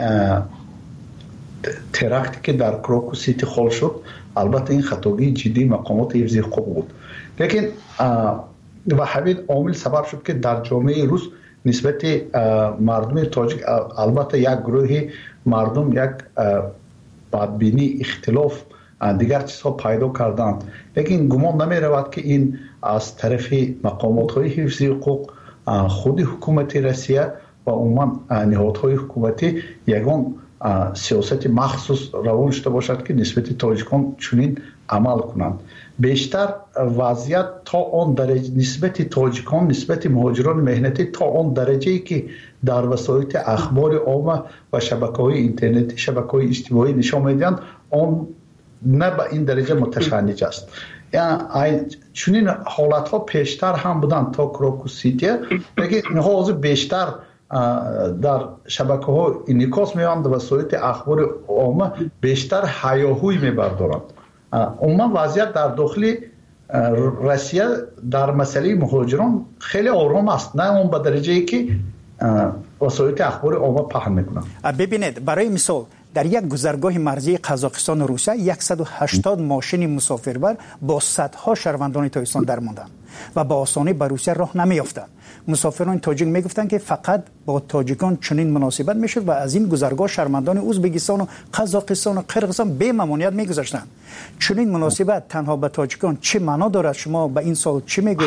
ترکتی که در کروکو سیتی خال شد، البته این خطایی جدی مقامات حفظی حقوق بود، لیکن و همین عامل سبب شد که در جامعه روس نسبت مردم تاجیک البته یک گروه مردم یک بدبینی، اختلاف، دیگر چیزها پیدا کردند، لیکن گمان نمی رود که این از طرف مقامات های حفظی حقوق، خود حکومت روسیه و عموما نهادهای حکومتی یگان سیاست مخصوص روان شده باشد که نسبت تاجیکان چنین عمل کنند. بیشتر وضعیت تا آن درجه نسبت تاجیکان، نسبت مهاجران مهنتی تا آن درجه‌ای که در وسایل اخبار عامه و شبکه‌های اینترنتی، شبکه‌های اجتماعی نشان می‌دهند، آن نه به این درجه متشنج است. یعنی چنین حالت‌ها پیشتر هم بودند تا کروکو سیتی، لیکن اینها بیشتر در شبکه‌ها انعکاس می‌یابند و وسایل اخبار عامه بیشتر هیاهوی می‌بردارند. عموما وضعیت در داخل روسیه در مسئله مهاجران خیلی آرام است، نه اون به درجه‌ای که وسایل اخبار عامه پهن می‌کنند. ببینید برای مثال در یک گذرگاه مرزی قزاقستان و روسیه 180 ماشین مسافربر با صدها شهروندان تاجیکستان درماندند و با آسانی به روسیه راه نمی‌یافتند. مسافران تاجیک میگفتند که فقط با تاجیکان چنین مناسبت میشد و از این گذرگاه شهروندان ازبکستان و قزاقستان و قرقیزستان به ممنوعیت میگذاشتند. چنین مناسبت تنها به تاجیکان چه معنا دارد؟ شما به این سال چی میگویید؟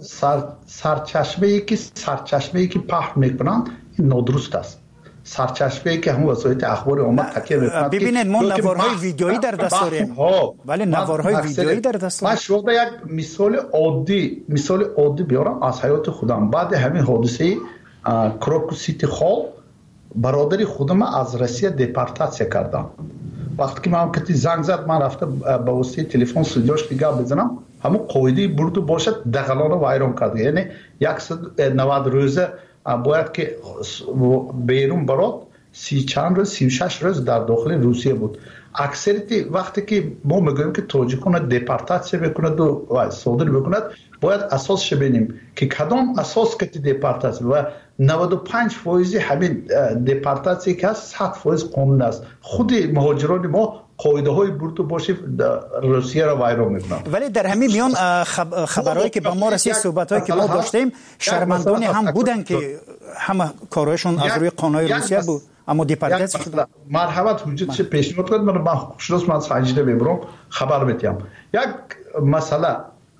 سرچشمه‌ای که پخش میکنند نادرست است. سرچشمه‌ای که هم وسایل اخبار عامه تکیه میکنند. ببینید ما نوارهای ویدیویی در دست داریم، ولی نوارهای ویدیویی در دست داریم. من شما یک مثال عادی بیارم از حیات خودم. بعد همین حادثه کروکو سیتی خال برادری خودم از روسیه دپورتاسیون کردم. وقتی که من کتی زنگ زد، من رفته به واسطه تلفن سوجاش دیگه بزنم، همون قاعده برد باشد دغلان رو ویران کرد. یعنی 190 روزه باید که بیرون برات 36 روز در داخل روسیه بود. اکثریتی وقتی که ما میگوییم که تاجیکان دپورتاسیون میکند و صادر میکند، باید اساسش ببینیم که کدام اساس که دپورتاسیون و 95% همین دپورتاسیون که هست 100% قانون است. خود مهاجران ما قاعده های برد باشه روسیه را ویران میکنن. ولی در همین میان خبرهایی که با ما رسید، صحبتایی که ما داشتیم، شرمندان هم بودن که همه کارهایشون از روی قانون روسیه بود، اما دپورتاسیون شدن. مرحبت حجت چه پیشنهاد کرد، من خوششناس من سنجیده میبرم خبر میتیم. یک مسئله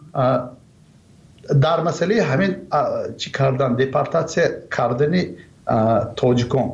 در مسئله همین چی کردن، دپورتاسیون کردن تاجیکان،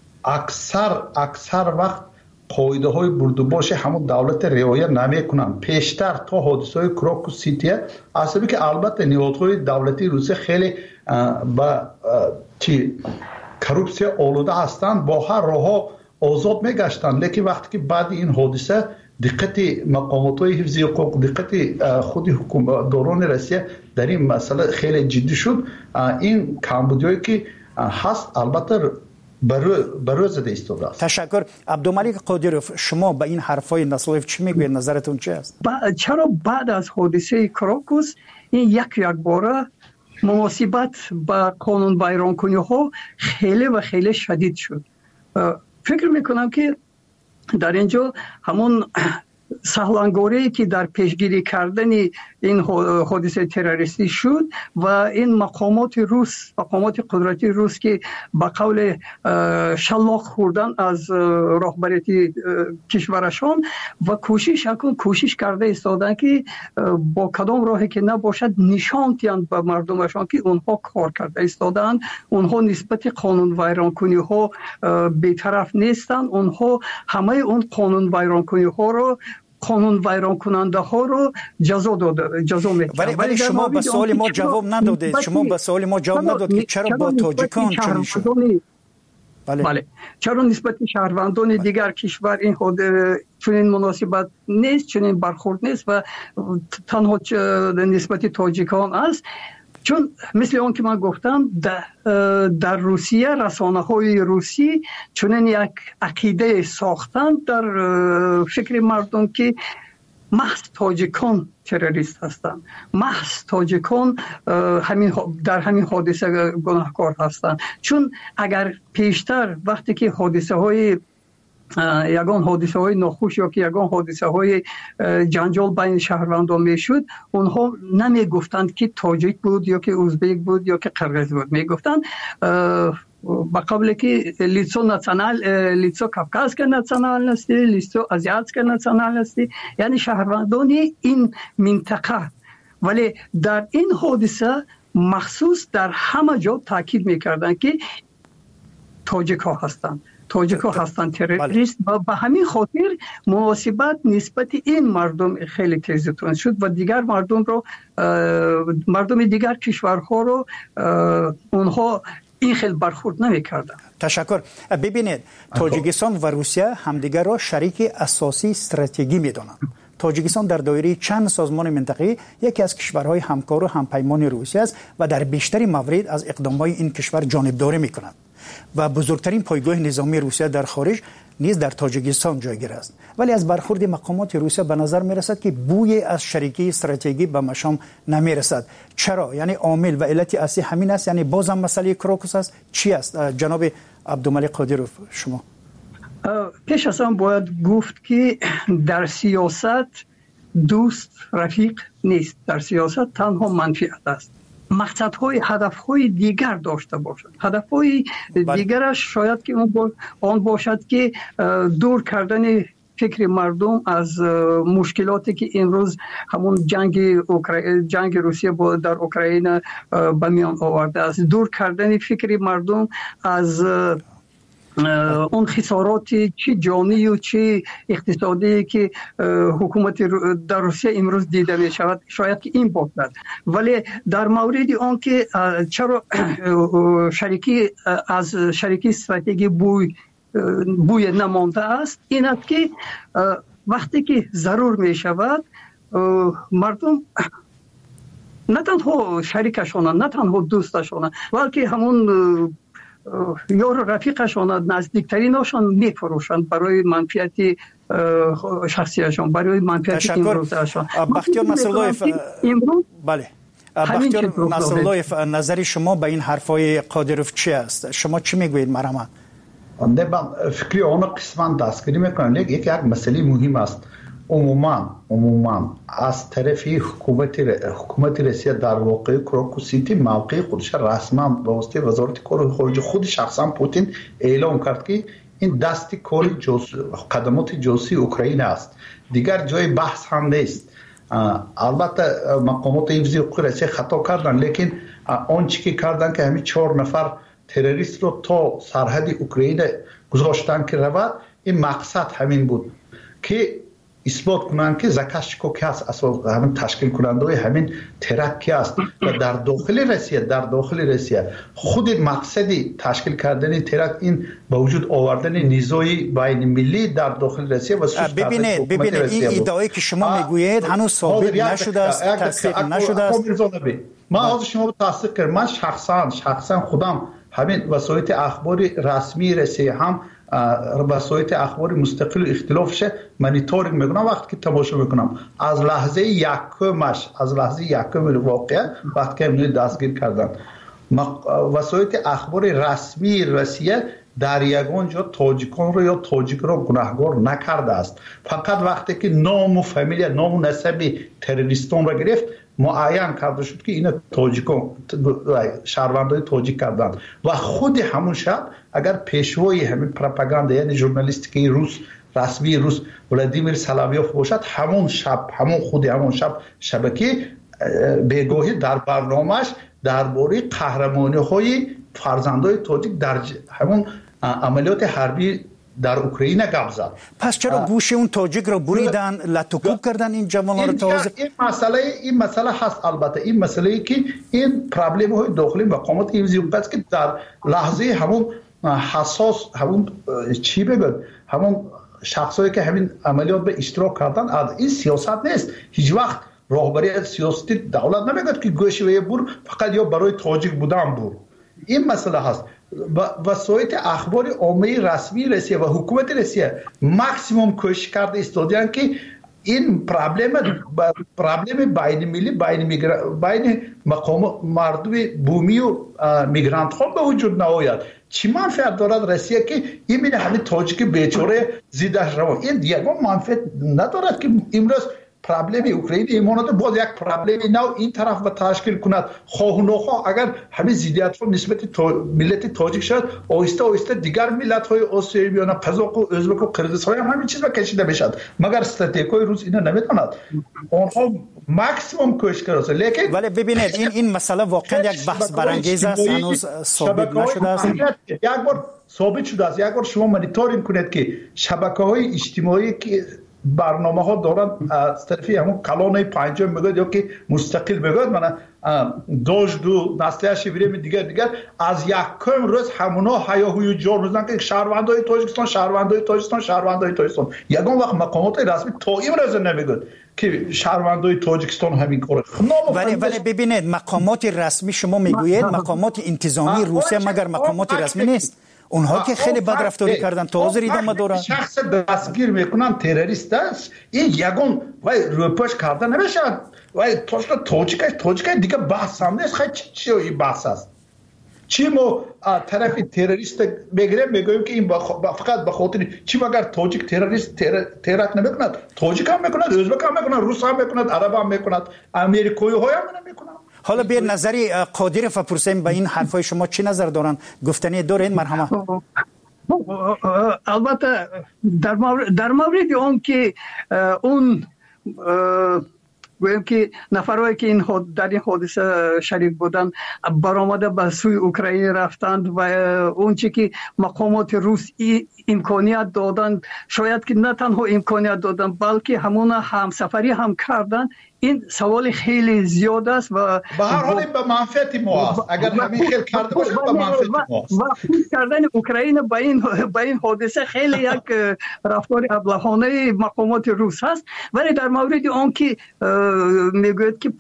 اکثر وقت قاعده های برد و باش همون دولت رعایت نمیکنن. پیشتر تا حادثه های کروکو سیتی اصلا که البته نهادهای دولتی روسیه خیلی با کروپسیا آلوده هستند، با هر راه آزاد میگشتن، لیکن وقتی که بعد این حادثه دقت مقامات های حفظی حقوق، دقت خود حکومتداران روسیه در این مسئله خیلی جدی شد. این کمبودیایی که هست البته برو زده ایستاده است. تشکر. عبدالملک قادروف، شما به این حرفای نسلوف چی میگوید؟ نظرتون چی است؟ چرا بعد از حادثه کراکوس این یک باره مناسبت با قانون ویرانکنی ها خیلی و خیلی شدید شد. فکر میکنم که در اینجا همون سهلانگاری که در پیشگیری کردن این حادثه تروریستی شد و این مقامات روس، مقامات قدرتی روس که با قول شلاق خوردن از رهبری کشورشان و کوشش کرده ایستادن که با کدام راهی که نباشد نشان دهند به مردمشان که اونها کار کرده ایستادن، اونها نسبت قانون ویرانکنی ها بی‌طرف نیستند، اونها همه اون قانون ویرانکنی ها رو، قانون ویران کننده ها رو جزا میکنند. ولی شما به سوال ما جواب ندادید. شما به سوال ما جواب ندادید که چرا با تاجیکان چنین شد؟ بله. چرا نسبت شهروندان دیگر کشور این چنین مناسبت نیست، چنین برخورد نیست و تنها نسبت تاجیکان است؟ چون مثل اون که من گفتم در روسیه رسانه‌های روسی چنین یک عقیده ساختن در فکر مردم که محض تاجیکان تروریست هستند، محض تاجیکان در همین حادثه گناهکار هستند. چون اگر پیشتر وقتی که یگان حادثه های ناخوش یا که یگان حادثه های جنجال بین شهروندان میشد، اونها نمی گفتند که تاجیک بود یا که ازبک بود یا که قرغیز بود، می گفتند با قبل که لیتسو کافکاسکا ناسیونالنستی، لیتسو آزیاتسکا ناسیونالنستی، یعنی شهروندان این منطقه. ولی در این حادثه مخصوص در همه جا تاکید میکردند که تاجیک ها هستند، تروریست و به همین خاطر مناسبت نسبت این مردم خیلی تیزتون شد و دیگر مردم دیگر کشورها رو اونها این خیلی برخورد نمی‌کردند. تشکر. ببینید، تاجیکستان و روسیه همدیگر را شریک اساسی استراتژیکی می‌دانند. تاجیکستان در دایره چند سازمان منطقه‌ای یکی از کشورهای همکار و همپیمان روسیه است و در بیشتر موارد از اقدامات این کشور جانبداری می‌کند و بزرگترین پایگاه نظامی روسیه در خارج نیز در تاجیکستان جایگیر است. ولی از برخورد مقامات روسیه به نظر می‌رسد که بوی از شریکی استراتژیکی به مشام نمی‌رسد. چرا؟ یعنی عامل و علت اصلی همین است؟ یعنی بازم مسئله کراکوس است؟ چی است؟ جناب عبدالملک قادروف، شما پیش از آن باید گفت که در سیاست دوست رفیق نیست، در سیاست تنها منفعت است. مقصدهای هدفهای دیگر داشته باشد. هدفهای دیگرش شاید که آن باشد که دور کردن فکر مردم از مشکلاتی که امروز همون جنگ روسیه در اوکراین به میان آورده است، دور کردن فکر مردم از اون خساراتی چه جانی و چه اقتصادی که حکومت در روسیه امروز دیده می شود، شاید که این باشد. ولی در مورد آن که چرا از شریکی استراتژی بوی نمانده است، این است که وقتی که ضرور می شود مردم نه تنها شریکشان، نه تنها دوستشان، بلکه همون یار رفیقشان، نزدیکترینشان میفروشند برای منفعت شخصیشان، برای منفعت امروزشان. بختیار نصراللهیف، بله، بختیار نصراللهیف، نظر شما به این حرفای قادروف چی است؟ شما چی میگویید مرحبا؟ من فکری آن قسمت دستگیری میکنم. یک مسئله مهم است. عموما از طرف حکومت روسیه در واقع کراکوسیتی موقع خودش رسما به واسطه وزارت کار خارجه خود شخصا پوتین اعلام کرد که این دست کار قدمات جاسوسی اوکراین است، دیگر جای بحث هم نیست. البته مقامات حفظی حقوق روسیه خطا کردن، لیکن آنچه که کردن که همین 4 نفر تروریست رو تا سرحد اوکراین گذاشتن که رود، این مقصد همین بود که اثبات کنند که زاکاشچیکو که است، همین تشکیل کننده همین ترک است و در داخل روسیه خود مقصدی تشکیل کردن ترک این با وجود آوردن نیزوی بین ملی در داخل روسیه و ببینید این ادعایی که شما میگویید هنوز ثابت نشده است، تصدیق نشده است. من از شما تصدیق کردم. من شخصا خودم همین وسایل اخباری رسمی رسیه هم وسایل اخباری مستقل اختلافش مانیتورینگ میکنم. وقتی که تماشا میکنم از لحظه یکم واقعه وقتی که اینو دستگیر کردن وسایل اخباری رسمی روسیه در یگان جا تاجیکان رو یا تاجیک رو گناهکار نکرده است. فقط وقتی که نام و فامیل نام و نسب تروریستان را گرفت معین کرده شد که اینا تاجیکان شهروندای تاجیک کردن و خود همون شب اگر پیشوای همین پروپاگاندا یعنی ژورنالیستیک روس رسمی روس ولادیمیر سلاویوف باشد همون شب شبکه بگاهی در برنامه‌اش درباره قهرمانی‌های فرزندای تاجیک در همون عملیات حربی در اوکراین گپ زد. پس چرا گوش اون تاجیک رو بریدن لطوکوب کردن این جوانان رو تازه؟ این مسئله هست. البته این مسئله ای که این پرابلم های داخلی مقامات حفظی است که در لحظه همون حساس همون چی بگم همون شخصایی که همین عملیات به اشتراک کردن این سیاست نیست. هیچ وقت راهبری سیاستی دولت نمیگه که گوشه بور فقط یا برای تاجیک بودن بور. این مسئله هست. وسایل اخباری عامه رسمی روسیه و حکومت روسیه ماکسیموم کوشش کرده استادیان که این پرابلم بین ملی بین مقام مردم بومی و میگرانت ها به وجود نآید. چی منفعت دارد روسیه که این همین تاجیک بیچاره زیدش رو این یگان منفعت ندارد که امروز پرابلم اوکراین ایمانات باز یک پرابلم نو این طرف به تشکیل کند. خواه و نخواه اگر همه زیدیت ها نسبت ملت تاجیک شد آهسته دیگر ملت های آسیایی بیانه قزاق و ازبک و قرقیزستان هم همین چیز را کشیده بشد مگر استراتژیکای روس اینا نمیداند. آنها ماکسیمم کوشش کرده. لیکن ولی ببینید این مسئله واقعا یک بحث برانگیز است هنوز ثابت نشده است. یک بار ثابت شده است. یک بار شما مانیتورینگ کنید که شبکه‌های اجتماعی که برنامه ها دارن از طرفی همون کلان پنجم بگوید یا که مستقل بگوید من داشت دو نسله شیریم دیگر از یکم روز همونا هیاهوی جور میزنن که شهروندای تاجیکستان یگان وقت مقامات رسمی تا این روز نمیگوید که شهروندای تاجیکستان همین کاره. ولی ببینید مقامات رسمی شما میگویید مقامات انتظامی روسیه مگر مقامات رسمی نیست؟ اونها که خیلی بدرفتاری کردن تا حاضر ادامه دارن. شخص دستگیر میکنن تروریست است این یگان روپاش کرده نمیشد تاجیک دیگه بحث هم نیست. خیلی چی این بحث است؟ چی ما طرف تروریست بگیریم میگویم که این فقط به خاطر چی مگر تاجیک تروریست ترور نمیکند؟ تاجیک هم میکند، ازبک هم میکند، روس هم میکند، عرب هم میکند، امریکایی های هم نمیکند. حالا به نظری قادر فپرسیم به این حرفای شما چی نظر دارن؟ گفتنی دارین مرحمت؟ البته در مورد اون که اون گویم که نفرهایی که در این حادثه شریک بودن برآمده به سوی اوکراین رفتند و اون چی که مقامات روس امکانیت دادن شاید که نه تنها امکانیت دادن بلکه همون همسفری هم کردن. این سوال خیلی زیاد است و به هر حال به منفعت ما است. اگر همین خیلی کرده باشه به منفعت ما است. و کردن اوکراین با این حادثه خیلی یک رفتار ابلهانه مقامات روس هست. ولی در مورد آن که میگوید که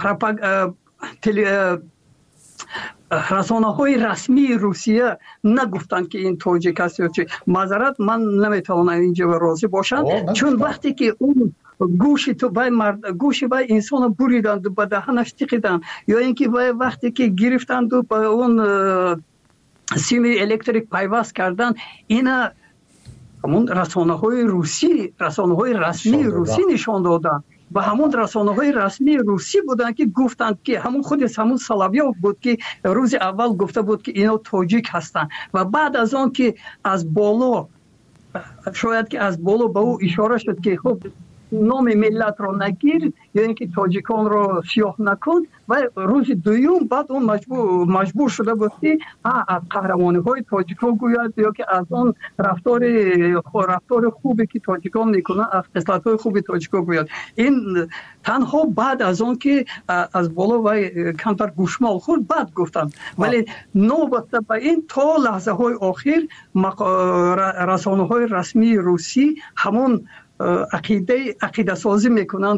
رسانه‌های رسمی روسیه نگفتند که این تاجیک است یا چه. معذرت من نمیتوانم اینجا راضی باشم چون وقتی که اون گوشی بای انسان بریدند و به دهنش تکیدند یا اینکه وقتی که گرفتند و به اون سیم الکتریک پیوست کردن اینا همون رسانه‌های رسمی روسی نشان دادن و همون رسانه‌های رسمی روسی بودن که گفتند که همون سلاویوف بود که روز اول گفته بود که اینا تاجیک هستند و بعد از آن که از بالا شاید که از بالا به او اشاره شد که خب نام ملت رو نگیر یا اینکه تاجیکان رو سیاه نکن و روز دوم بعد اون مجبور شده بود که از قهرمانی های تاجیکان گوید یا که از اون رفتار خوبی که تاجیکان میکنن از خصلت های خوبی تاجیکان گوید. این تنها بعد از اون که از بالا و کمتر گوشمال خورد بعد گفتن. ولی نوبت به این تا لحظه های آخر رسانه های رسمی روسی همون عقیده سازی میکنن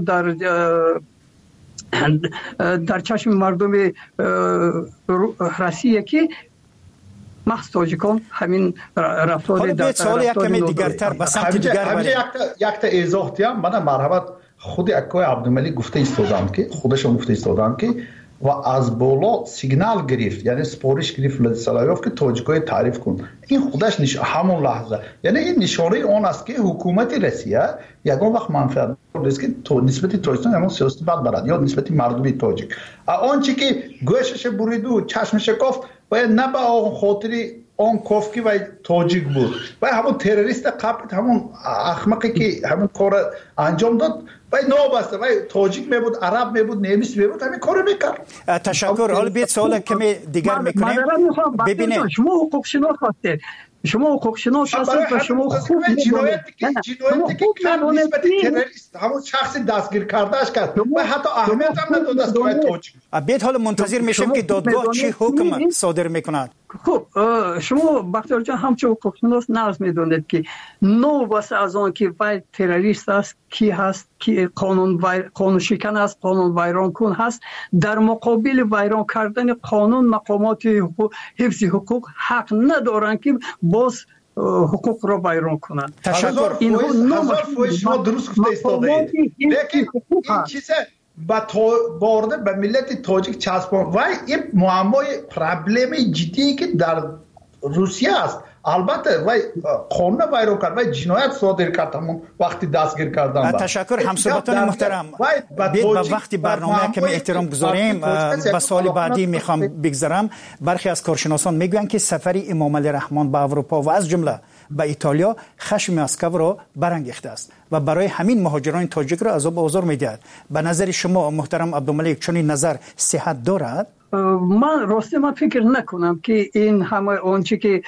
در چشم مردم روسیه که محض تاجیکان همین رفتار در سوال یکمی دیگرتر به سمت دیگر یک تا ایزاح دیم. من مرحبت خود اکای عبدالملک گفته ایستادم که خودشون گفته ایستادم که و از بالا سیگنال گرفت، یعنی سپارش گرفت ولادیسلاویف که تاجیکای تعریف کن. این خودش همون لحظه، یعنی این نشانه اون است که حکومت روسیه یگان وقت منفعت است که نسبت تاجیکستان همون سیاست بد برد یا نسبت مردم تاجیک آنچه که گوشش برید و چشمش کافت باید نه به آن خاطری آن کافکی و تاجیک بود و همون تروریست قبل همون احمقی که همون کار انجام داد و نابسته و تاجیک می بود، عرب می بود، نیمیس می بود، همین کارو میکرد. تشکر. حالا بیت سوال کمی دیگر میکنیم. ببینید شما حقوق شناس هستید، شما حقوق شناس هستید و شما خوب جنایتی که نسبت تروریست همون شخص دستگیر کردهش کرد و حتی اهمیت هم نداد است که تاجیک. بیت حالا منتظر میشیم که دادگاه چی حکم صادر میکند. خب شما بختیار جان همچون حقوق شناس نرز میدونید که نو واسه از آن که وای تروریست است، کی هست، کی قانون شکن است، قانون ویران کن هست، در مقابل ویران کردن قانون مقامات حفظ حقوق حق ندارن که باز حقوق را ویران کنند. تشکر. هزار فوش شما درست گفته ایستاده، لیکن این چیزه وارد به ملت تاجیک چسبان و این معمای پرابلم جدی که در روسیه است. البته و قانون ویران کرد و جنایت صادر کرد همون وقتی دستگیر کردن. تشکر. همصحبتان محترم، به وقت برنامه کمی احترام گذاریم. به سوال بعدی میخوام بگذرم. برخی از کارشناسان میگویند که سفر امام علی رحمان به اروپا و از جمله به ایتالیا خشم مسکو را برانگیخته است و برای همین مهاجران تاجیک را عذاب و آزار میدهد. به نظر شما محترم عبدالملک چنین نظر صحت دارد؟ من فکر نکنم که این همه آنچه که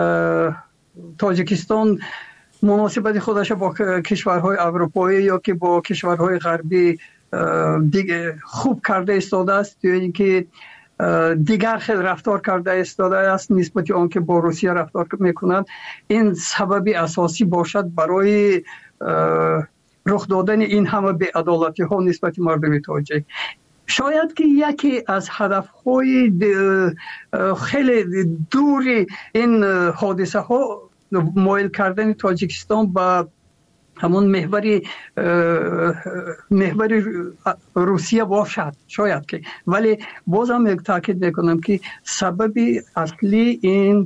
تاجیکستان مناسبت خودش با کشورهای اروپایی یا که با کشورهای غربی دیگه خوب کرده ایستاده است یا اینکه دیگر خیلی رفتار کرده ایستاده است نسبت آن که با روسیه رفتار میکنند، این سببی اساسی باشد برای رخ دادن این همه بی‌عدالتی ها نسبت مردم تاجیک. شاید که یکی از هدفهای خیلی دوری این حادثه ها مایل کردن تاجیکستان به همون محور روسیه باشد، شاید که، ولی بازم یک تاکید میکنم که سبب اصلی این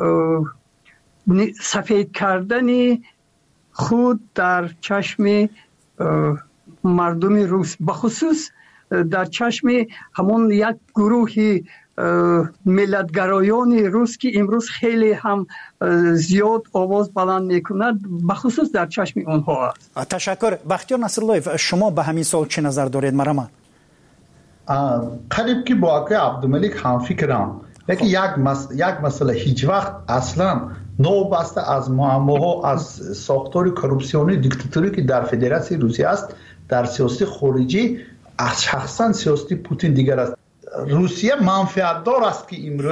سفید کردن خود در چشم مردم روس، بخصوص در چشم همون یک گروه ملتگرایان روس که امروز خیلی هم زیاد آواز بلند میکند، بخصوص در چشم اونها است. تشکر. بختیار نصرالله، شما به همین سوال چه نظر دارید؟ مرحبا. قریب که با آقای عبدالملک هم فکرم، لیکن یک مسئله هیچ وقت اصلا نوبسته از معماها از ساختار کروپسیونی دیکتاتوری که در فدراسیون روسیه است در سیاست خارجی از شخصا سیاست پوتین دیگر است. روسیه منفعت دار است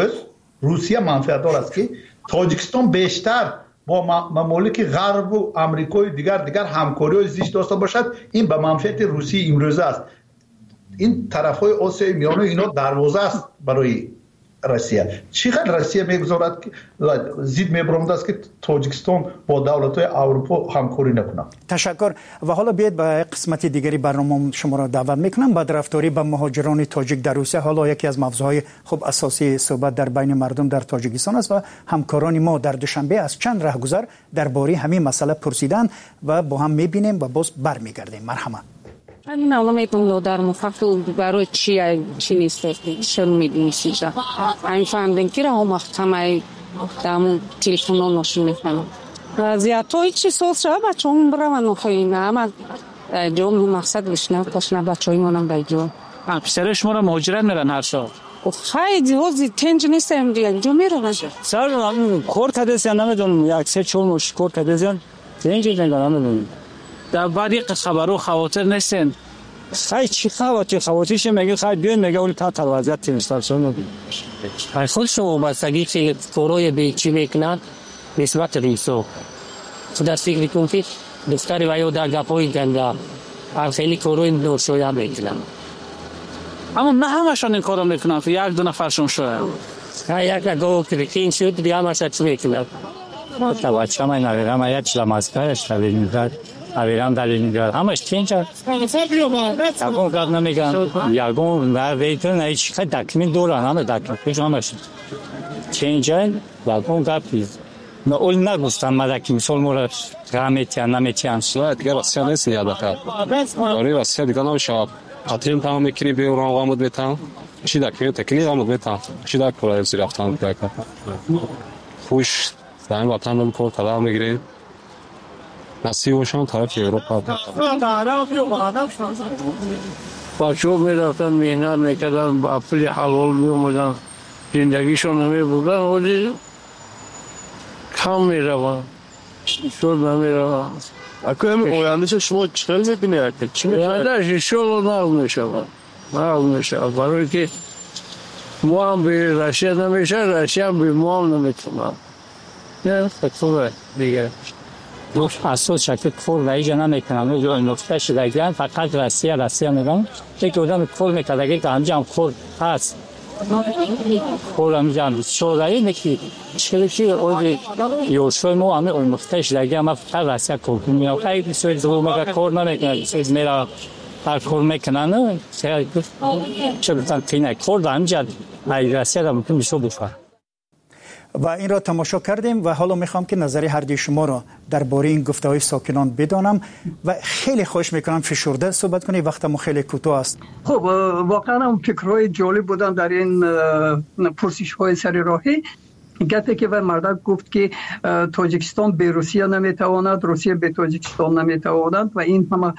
که تاجیکستان بیشتر با ممالک غرب و امریکای دیگر همکاری زیست داشته باشد. این به منفعت روسیه امروزه است. این طرفهای آسیای میانه اینا دروازه است برای روسیه. چقدر روسیه میگذارد که زید میبرمد است که تاجیکستان با دولت‌های اروپا همکاری نکنه. تشکر. و حالا بیاید به قسمت دیگری برنامه شما را دعوت میکنم. بدرفتاری به مهاجران تاجیک در روسیه حالا یکی از موضوعهای خوب اساسی صحبت در بین مردم در تاجیکستان است و همکاران ما در دوشنبه از چند راهگذر درباره همین مسئله پرسیدن و با هم میبینیم و باز برمیگردیم. مرحبا. من نمی‌دونم در مفصل برای چی نیست شروع می‌دونی چیزا. این فهمیدن که راه محکمه دام تلفن نشون می‌کنم. زیادتای چی سوال شد بچه‌م برام نخوینه اما جون مقصد بشنم پاشنه بچه‌ای منم بیجو. پسر شما را مهاجرت میرن هر سال. خیلی روزی تنج نیستم دیگه جو میرن. سال کورت هدیه نمیدونم یک سه چون مش کورت هدیه تنج نمیدونم. در بعدی خبرو خواطر نیستن. خیلی چی خواطرش میگه خیلی بیان میگه اون تا وضعیت تیمستان میگه. خودش وابستگی که کوروی به چی میکنن نسبت ریسو. خدا فکر کنید که دفتری وایو در گپوی گندا. خیلی کوروی دور شویا میکنن. اما نه همشون این کارو میکنن که یک دو نفرشون شده. یک گفت که شد دیگه همش چی میکنه تو بچه من نمیرم یک چیز ماسکارش نمیدونم اویرام دلیل میگه همش چینج اون کار نمیگم یگون و ویتون هیچ که دکمین دوران همه دکمین همش چینج و اون کار پیز نه اول نگفتم مدکی سال مورد رمیتیان نمیتیان شاید دیگه راستی نیست یاد بخیر آره راستی دیگه نمیشه خاطرم تمام میکنی به اون آمد بیتام چی دکمین تکنی آمد بیتام چی دک پرای زیر افتان بیتام خوش زمین وطن رو کار طلب میگیرید نصیبشون طرف اروپا با چوب میرفتن مهنت میکردن با پول حلال میومدن زندگیشون نمیبودن ولی کم میرون شد نمیرون اکنون اویندش شما چخیل میبینید؟ اویندش شلو نمیشه برای که ما هم به رشیه نمیشه رشیه هم به ما هم نمیتونم نه خوبه دیگه دوست اساس شکل کور ویژه نمیکنم جو نقطه شدگان فقط راسیه میگم که آدم کور میکنه که انجام کور هست کور انجام شورایی نکی چیزی اولی یوشوی ما همه اون نقطه شدگان ما فقط راسیه کور میکنم خیلی سوی زور مگه کور نمیکنه چیز میرا هر کور میکنن چه بتن تینه کور انجام راسیه را ممکن میشه بفر و این را تماشا کردیم و حالا میخوام که نظر هر دوی شما را درباره این گفته‌های ساکنان بدانم و خیلی خوش میکنم فشرده صحبت کنید وقت ما خیلی کوتاه است. خب واقعا هم فکرهای جالب بودن در این پرسش‌های سر راهی. گفته که مردک گفت که تاجیکستان به روسیه نمیتواند روسیه به تاجیکستان نمیتواند و این همه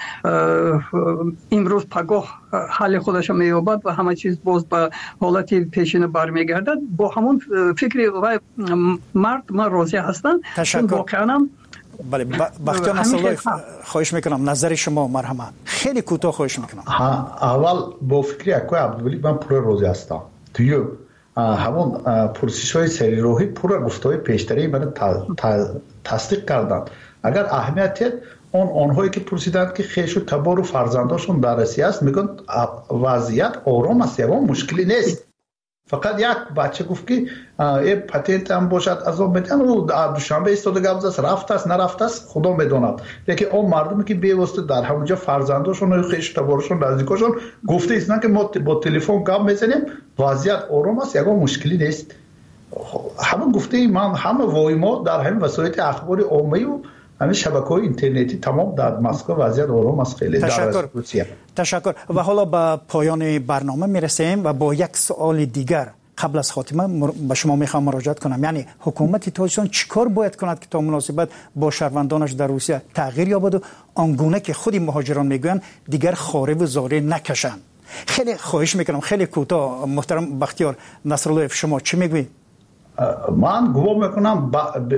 امروز پگاه حل خودش مییابد و همه چیز باز به حالت پیشین برمیگردد با همون فکر و مرد من راضی هستم. تشکر. بله بختیار نصرالله خواهش میکنم نظر شما مرحمت خیلی کوتاه خواهش میکنم. اول با فکر اکوی عبدالولی من پور راضی هستم توی همون پرسش های سری روحی پور گفته های پیشتری من تصدیق کردن. اگر اهمیت آنهایی که پرسیدند که خیش و تبار و فرزنداشون در روسیه است میگن وضعیت آرام است یه مشکلی نیست فقط یک بچه گفت که پتنت هم باشد از اون میدن و دوشنبه ایستاده گفت است رفت است نرفت است خدا میداند لیکن اون مردمی که بیواسطه در همونجا فرزنداشون و خیش تبارشون نزدیکاشون گفته است نه که ما با تلفن گپ میزنیم وضعیت آرام است یگان مشکلی نیست. همون گفته من همه وای ما در همین وسایل اخبار عامه و همین شبکه‌های اینترنتی تمام در مسکو وضعیت آرام است خیلی. تشکر و حالا به پایان برنامه میرسیم و با یک سوال دیگر قبل از خاتمه به شما میخوام مراجعت کنم. یعنی حکومت تاجیکستان چیکار باید کند که تا مناسبت با شهروندانش در روسیه تغییر یابد و آنگونه که خود مهاجران میگویند دیگر خاره و زاره نکشند. خیلی خواهش میکنم خیلی کوتاه محترم بختیار نصرالله شما چی میگویید؟ من گمان میکنم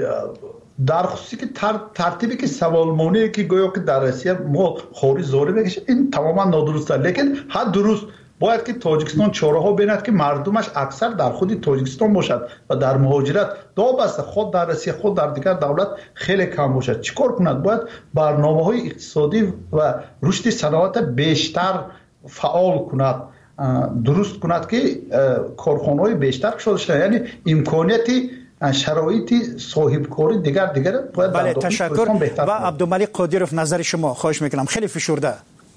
در خصوصی که ترتیبی که سوالمونی که گویا که در روسیه ما خاری زاره بکشه این تماما نادرسته لیکن هر درست باید که تاجیکستان چاره‌ها بیند که مردمش اکثر در خود تاجیکستان باشد و در مهاجرت دو بسته خود در روسیه خود در دیگر دولت خیلی کم باشد. چیکار کند؟ باید برنامه‌های اقتصادی و رشد صنعت بیشتر فعال کند درست کند که کارخانه‌های بیشتر شده شد یعنی امکانیتی شرایطی صاحبکاری دیگر باید بله تشکر و عبدالملک قادیروف نظر شما خواهش میکنم خیلی فشرده.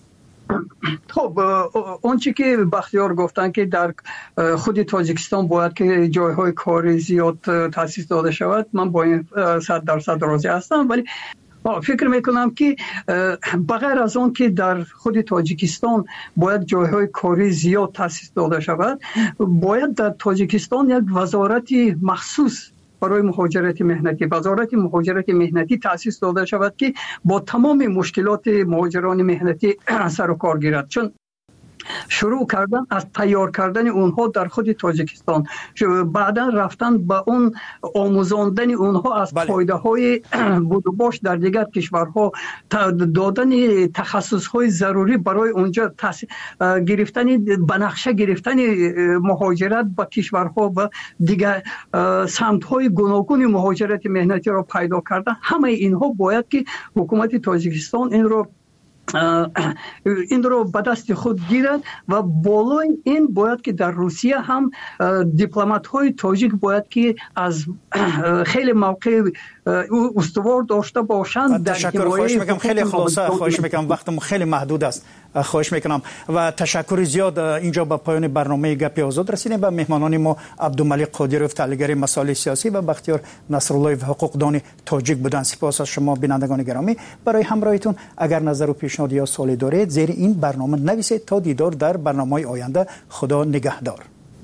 خب اونچه که بختیار گفتن که در خود تاجیکستان باید که جایهای کاری زیاد تأسیس داده شود من با این 100% راضی هستم ولی فکر میکنم که بغیر از اون که در خود تاجیکستان باید جایهای کاری زیاد تأسیس داده شود باید در تاجیکستان یک وزارت مخصوص برای مهاجرت مهنتی وزارت مهاجرت مهنتی تأسیس داده شود که با تمام مشکلات مهاجران مهنتی سر و کار گیرد چون شروع کردن از تیار کردن اونها در خود تاجیکستان بعدا رفتن به اون آموزاندن اونها از پایده های بود و باش در دیگر کشورها دادن تخصص های ضروری برای اونجا گرفتن بنقشه گرفتن مهاجرت به کشورها و دیگر سمت های گوناگون مهاجرت مهنتی را پیدا کردن همه اینها باید که حکومت تاجیکستان این رو این رو به دست خود گیرد و بالای این باید که در روسیه هم دیپلمات های تاجیک باید که از خیلی موقع استوار داشته باشند. تشکر. خواهش میکنم خیلی خلاصه، خواهش میکنم وقتم خیلی محدود است، خواهش میکنم و تشکر زیاد. اینجا به پایان برنامه گپی آزاد رسیدیم. به مهمانان ما عبدالملک قادریوف، تحلیلگر مسائل سیاسی و بختیار نصرالله حقوقدان تاجیک بودند. سپاس از شما بینندگان گرامی برای همراهیتون. اگر نظر و پیشنهاد یا سوالی دارید زیر این برنامه نویسید. تا دیدار در برنامه‌های آینده. خدا نگهدار.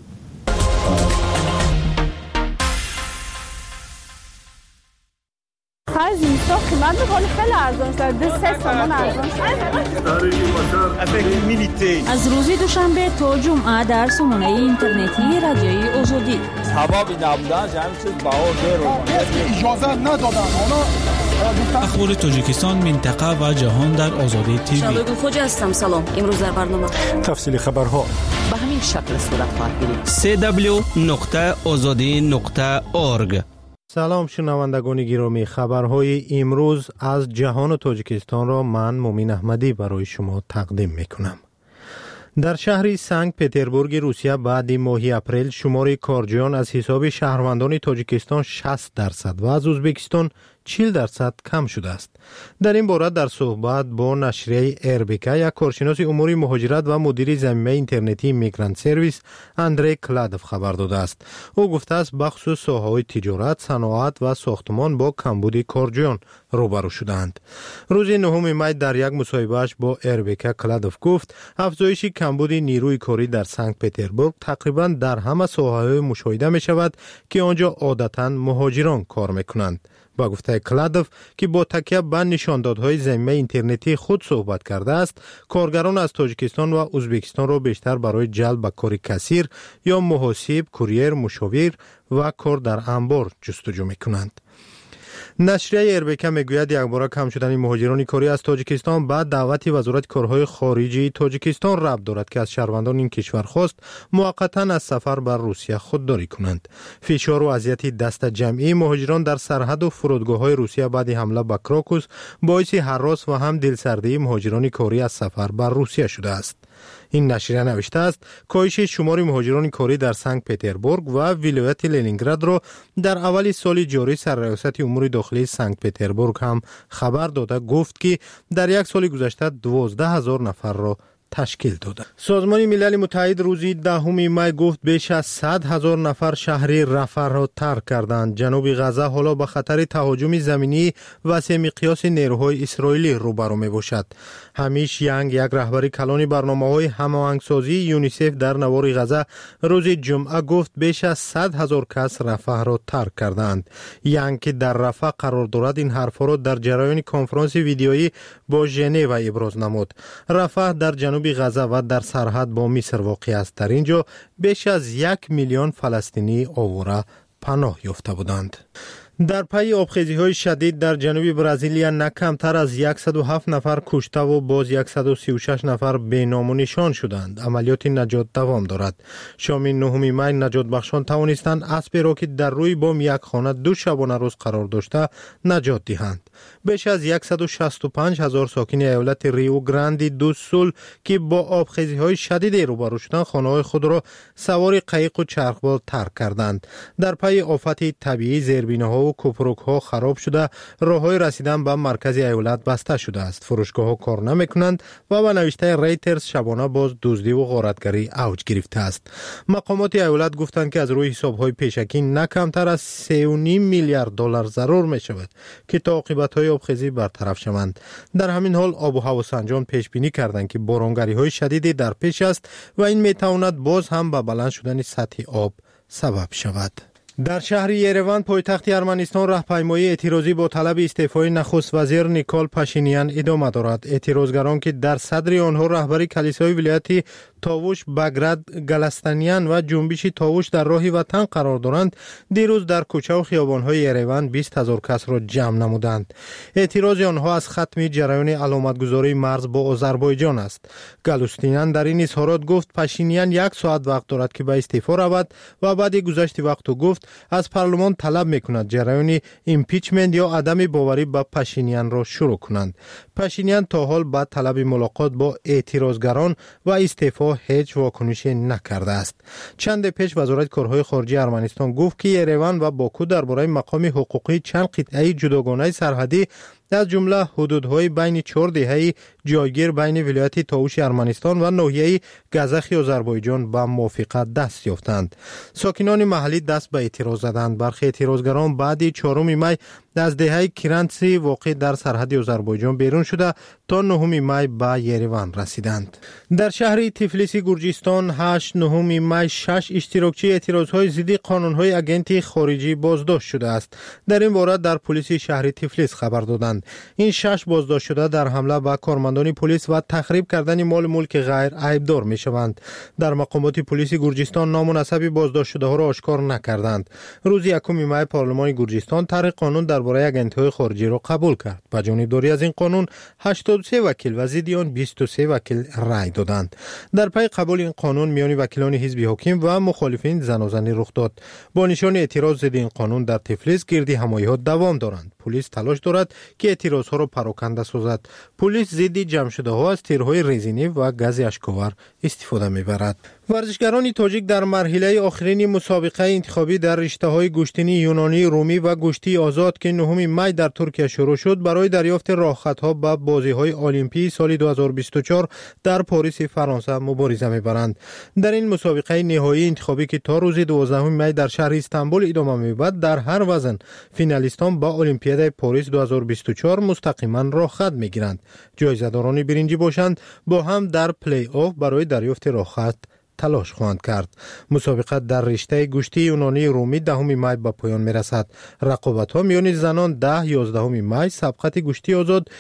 از اینستا قیمت میکنه خیلی ارزان شده، 3 تومن ارزان شده. از روز دوشنبه تا جمعه در سامانه اینترنتی رادیوی آزادی. حبابی نبودن همین چیز بهار اجازه ندادن. اخبار تاجیکستان، منطقه و جهان در آزادی تیوی. شادو خوجا هستم. سلام. امروز در برنامه تفصیل خبرها به همین شکل صورت خواهد گرفت. www.azadi.org. سلام شنوندگان گرامی، خبرهای امروز از جهان و تاجیکستان را من مومین احمدی برای شما تقدیم میکنم. در شهر سنت پتربورگ روسیه بعد ماه اپریل شمار کارجویان از حساب شهروندان تاجیکستان 60% و از ازبکستان 40% کم شده است. در این باره در صحبت با نشریه اربیکا یک کارشناس امور مهاجرت و مدیر زمینه اینترنتی میگرانت سرویس اندری کلادوف خبر داده است. او گفته است بخصوص ساحه‌های تجارت، صنعت و ساختمان با کمبود کارجویان روبرو شدند. روز 9 می در یک مصاحبه‌اش با اربیکا کلادوف گفت افزایش کمبود نیروی کاری در سنت پتربورگ تقریبا در همه ساحه‌های مشاهده می شود که آنجا عادتاً مهاجران کار میکنند. با گفته کلادوف که با تکیه به نشاندادهای زمینه اینترنتی خود صحبت کرده است، کارگران از تاجیکستان و ازبکستان را بیشتر برای جلب به کار کثیر یا محاسب، کوریر، مشاور و کار در انبار جستجو میکنند. نشریه اربیکا میگوید یک بار کم شدن مهاجران کاری از تاجیکستان بعد دعوت وزارت کارهای خارجی تاجیکستان ربط دارد که از شهروندان این کشور خواست موقتا از سفر بر روسیه خودداری کنند. فشار و اذیت دست جمعی مهاجران در سرحد و فرودگاه‌های روسیه بعد حمله به کراکوس باعث هراس و هم دلسردی مهاجران کاری از سفر بر روسیه شده است. این نشریه نوشته است کاهش شمار مهاجران کاری در سنت پتربورگ و ولایت لنینگراد را در اول سال جاری سرریاست امور داخلی سنت پتربورگ هم خبر داده گفت که در یک سال گذشته 12,000 نفر را تشکیل داده. سازمان ملل متحد روز 10 می گفت بیش از 100,000 نفر شهر رفح را ترک کردند. جنوب غزه حالا به خطر تهاجم زمینی وسیع مقیاس نیروهای اسرائیلی روبرو می باشد. همیش ینگ، یک رهبر کلان برنامه‌های هماهنگسازی یونیسف در نوار غزه روز جمعه گفت بیش از 100,000 کس رفح را ترک کردند. ینگ که در رفح قرار دارد این حرفا را در جریان کنفرانس ویدیویی با ژنو ابراز نمود. رفح در جنوب غزه و در سرحد با مصر واقع است. در اینجا بیش از 1 میلیون فلسطینی آواره پناه یافته بودند. در پی آبخیزی‌های شدید در جنوب برزیلیا نه کمتر از 107 نفر کشته و باز 136 نفر بی نام و نشان شدند. عملیات نجات دوام دارد. شام 9 می نجات بخشان توانستند اسبی را که در روی بام یک خانه 2 شبانه روز قرار داشته نجات دهند. بیش از 165,000 ساکن ایالت ریو گراندی دو سول که با آبخیزی‌های شدید روبرو شدند خانه‌های خود را سوار قایق و چرخبال ترک کردند. در پی آفت طبیعی زیربناها و کوپروک‌ها خراب شده، راه‌های رسیدن به مرکز ایالت بسته شده است. فروشگاه‌ها کار نمی‌کنند و به نوشته ریترز شبانه باز دزدی و غارتگری اوج گرفته است. مقامات ایالت گفتند که از روی حساب‌های پیشکی نه کمتر از 3.5 میلیارد دلار ضرر می‌شود که تا عاقبت‌های آبخیزی برطرف شوند. در همین حال آب و هواسنجان پیش بینی کردند که بارانگری‌های شدیدی در پیش است و این می‌تواند باز هم به بلند شدن سطح آب سبب شود. در شهر یروان پایتخت ارمنستان راهپیمایی اعتراضی با طلب استعفای نخست وزیر نیکول پاشینیان ادامه دارد. اعتراضگران که در صدر آنها رهبر کلیسای ولایت تاووش باگراد گلستانیان و جنبش تاووش در راه وطن قرار دارند، دیروز در کوچه و خیابان‌های یروان 20,000 کس را جمع نمودند. اعتراض آنها از ختم جریان علامتگذاری مرز با آذربایجان است. گلستانیان در این اظهارات گفت پاشینیان 1 ساعت وقت دارد که به استعفا رود و بعد گذشت وقت گفت از پارلمان طلب میکند جریان ایمپیچمنت یا عدم باوری به پاشینیان را شروع کنند. پاشینیان تا حال با طلب ملاقات با اعتراضگران و استعفا هیچ واکنش نکرده است. چند پیش وزارت کارهای خارجه ارمنستان گفت که یریوان و باکو درباره مقام حقوقی چند قطعه جداگانه سرحدی از جمله حدودهای بین 4 دهه جایگیر بین ولایت تاوش ارمنستان و ناحیه گزخ آذربایجان به موافقت دست یافتند. ساکنان محلی دست به اعتراض زدند. برخی اعتراضگران بعد 4 می از دهه کرانسی واقع در سرحد آذربایجان بیرون شده تا 9 می به یریوان رسیدند. در شهر تفلیس گرجستان 8 9 می 6 اشتراکچی اعتراضهای ضد قانونهای اگنت خارجی بازداشت شده است. در این باره در پلیس شهر تفلیس خبر دادند. این 6 بازداشت شده در حمله به کارمندان پلیس و تخریب کردن مال ملک غیر عیبدار می شوند. در مقامات پلیس گرجستان نام و نسب بازداشت شده ها را آشکار نکردند. روز 1 می پارلمان گرجستان طرح قانون درباره اگنت‌های خارجی را قبول کرد. با جانبداری از این قانون 83 وکیل و ضد آن 23 وکیل رأی دادند. در پی قبول این قانون میان وکیلان حزب حاکم و مخالفین زنازنی رخ داد. با نشان اعتراض ضد این قانون در تفلیس گردی همایی‌ها دوام دارند. پلیس تلاش دارد که اعتراضها را پراکنده سازد. پلیس ضد جمع شده ها از تیرهای رزینی و گاز اشک‌آور استفاده می‌برد. ورزشکاران تاجیک در مرحله آخرین مسابقه انتخابی در رشته‌های گشتنی یونانی، رومی و گشتی آزاد که 9 می در ترکیه شروع شد برای دریافت راهخطها به بازی‌های المپیک سال 2024 در پاریس فرانسه مبارزه می‌برند. در این مسابقه نهایی انتخابی که تا روز 12 می در شهر استانبول ادامه می‌یابد، در هر وزن فینالیستان با المپیاد پاریس 2024 مستقیما راهخط می‌گیرند. جایزه‌داران برنجی باشند با هم در پلی آف برای دریافت راهخط تلاش خواهند کرد. مسابقه در رشته گشتی یونانی رومی 10 می به پایان میرسد. رقابت‌ها میان زنان 10-11 می، سبقت گشتی آزاد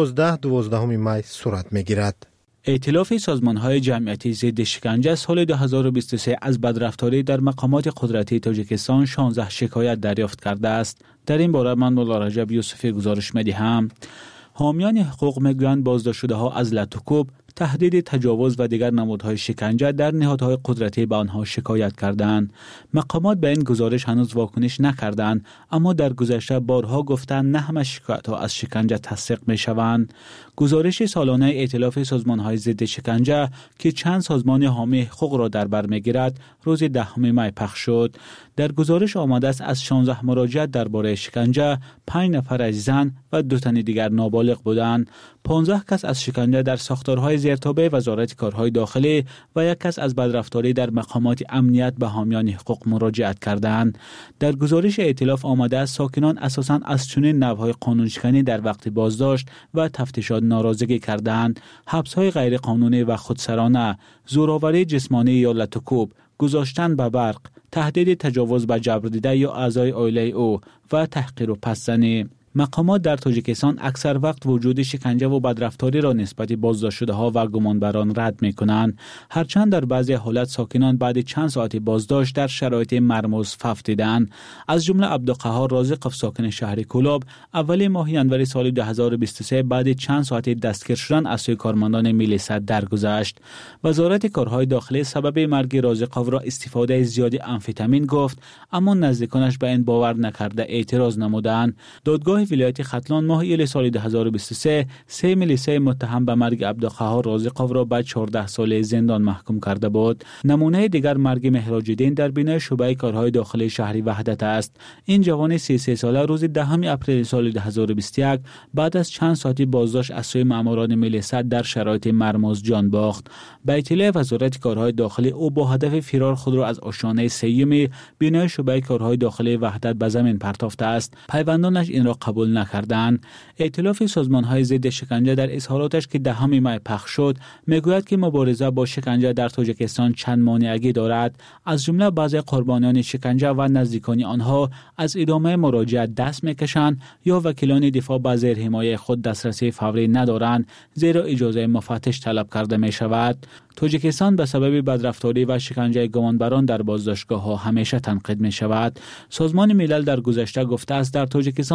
11-12 می صورت میگیرد. ائتلاف سازمان‌های جمعیتی ضد شکنجه سال 2023 از بدرفتاری در مقامات قدرتی تاجیکستان 16 شکایت دریافت کرده است. در این باره من مولا رجب یوسفی گزارش می‌دهم. حامیان حقوق میگویند بازداشت شده‌ها از لطوکوب، تهدید تجاوز و دیگر نمودهای شکنجه در نهادهای قدرتی به آنها شکایت کردند. مقامات به این گزارش هنوز واکنش نکردند، اما در گذشته بارها گفتند نه همه شکایت‌ها از شکنجه تصدیق می‌شوند. گزارش سالانه ائتلاف سازمان‌های ضد شکنجه که چند سازمان حامی حقوق را در بر می‌گیرد روز 10 می پخش شد. در گزارش آمده است از 16 مراجعت درباره شکنجه 5 نفر از زن و 2 تن دیگر نابالغ بودند. 15 کس از شکنجه در ساختارهای زیرتابع وزارت کارهای داخلی و 1 کس از بدرفتاری در مقامات امنیت به حامیان حقوق مراجعت کردند. در گزارش ائتلاف آمده است ساکنان اساساً از چنین نوع‌های قانونشکنی در وقت بازداشت و تفتیشات ناراضگی کردند. حبس‌های غیر قانونی و خودسرانه، زورآوری جسمانی یا لطوکوب، گذاشتن به برق، تهدید تجاوز به جبر دیده یا اعضای عائله او و تحقیر و پس‌زنی. مقامات در تاجیکستان اکثر وقت وجود شکنجه و بدرفتاری را نسبت بازداشت شده ها و گمانبران رد می کنند. هرچند در بعضی حالات ساکنان بعد چند ساعت بازداشت در شرایط مرموز فف دیدند. از جمله عبدالقهار رازقов ساکن شهر کولاب اول ماه ژانویه سال 2023 بعد چند ساعت دستگیر شدن از سوی کارمندان میلیسا درگذشت. وزارت کارهای داخلی سبب مرگ رازقov را استفاده زیادی آمفتامین گفت، اما نزدیکانش به این باور نکرده اعتراض نمودند. دادگاه ولایت ختلان ماه ایل سال 2023 3 میلیسای متهم به مرگ عبدالقهار رازقov را به 14 سال زندان محکوم کرده بود. نمونه دیگر مرگ مهراج‌الدین در بینای شعبه کارهای داخلی شهری وحدت است. این جوان 33 ساله روز 10 اپریل سال 2021 بعد از چند ساعتی بازداشت از سوی ماموران میلیسا در شرایط مرموز جان باخت. به اطلاع وزارت کارهای داخلی او با هدف فرار خود را از آشیانه سیمی بینای شعبه کارهای داخلی وحدت به زمین پرتافته است. پیوندانش این را قبول نکردند. ائتلاف سازمان‌های ضد شکنجه در اظهاراتش که 10 می پخش شد میگوید که مبارزه با شکنجه در تاجیکستان چند مانعی دارد. از جمله بعضی قربانیان شکنجه و نزدیکان آنها از ادامه مراجعت دست میکشند یا وکیلان دفاع به زیر حمایت خود دسترسی فوری ندارند، زیرا اجازه مفتش طلب کرده می شود. تاجیکستان به سبب بدرفتاری و شکنجه گمانبران در بازداشتگاه‌ها همیشه تنقید می شود. سازمان ملل در گذشته گفته است در تاجیکستان ماموران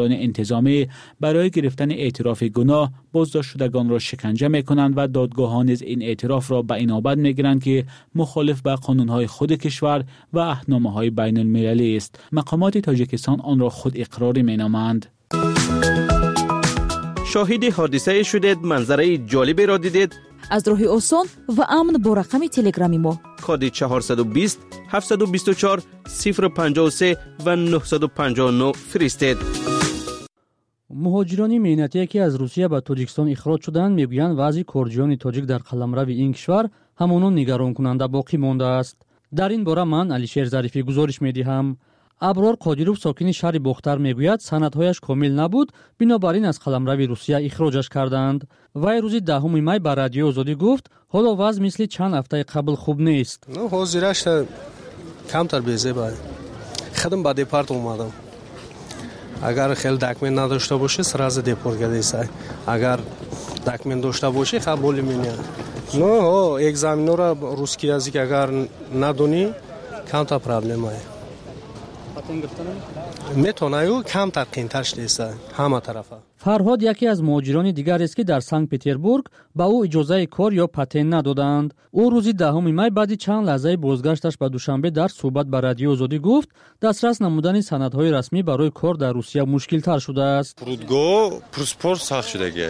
کارمندان انتظامی برای گرفتن اعتراف گناه بازداشت شدگان را شکنجه می‌کنند و دادگاه‌ها نیز این اعتراف را به اینابت می‌گیرند که مخالف به قانون‌های خود کشور و عهدنامه‌های بین‌المللی است. مقامات تاجیکستان آن را خود اقراری می‌نامند. شاهد حادثه شدید، منظره جالبی را دیدید؟ از راه آسان و امن با رقم تلگرامی ما کد 420 724 053 و 959 فرستید. مهاجران مهنتی که از روسیه به تاجیکستان اخراج شدند میگویند وضع کردیان تاجیک در قلمرو این کشور همانون نگران کننده باقی مانده است. در این باره من علیشیر ظریفی گزارش میدهم. ابرار قادیروف ساکن شهر بختر میگوید سندهایش کامل نبود، بنابراین از قلمرو روسیه اخراجش کردند. وی روز 10 می به رادیو آزادی گفت حالا وضع مثل چند هفته قبل خوب نیست. حاضرش کمتر بیزه خودم به دیپارت اومدم. اگر خیلی دکمنت نداشته باشه سراز دیپورت گردیسه، اگر دکمنت داشته باشه قبول می‌کنه. نه اگزامین را روسکی язык اگر ندونی کمتر پرابلم است. میتونه کمتر قیمتر شده همه طرفه. فرهاد یکی از مهاجران دیگر است که در سنت پتربورگ به او اجازه کار یا پتن ندادند. او روز 10 می بعد چند لحظه بازگشتش به دوشنبه در صحبت با رادیو آزادی گفت دسترس نمودن سندهای رسمی برای کار در روسیه مشکل تر شده است. فرودگاه پاسپورت سخت شدگی.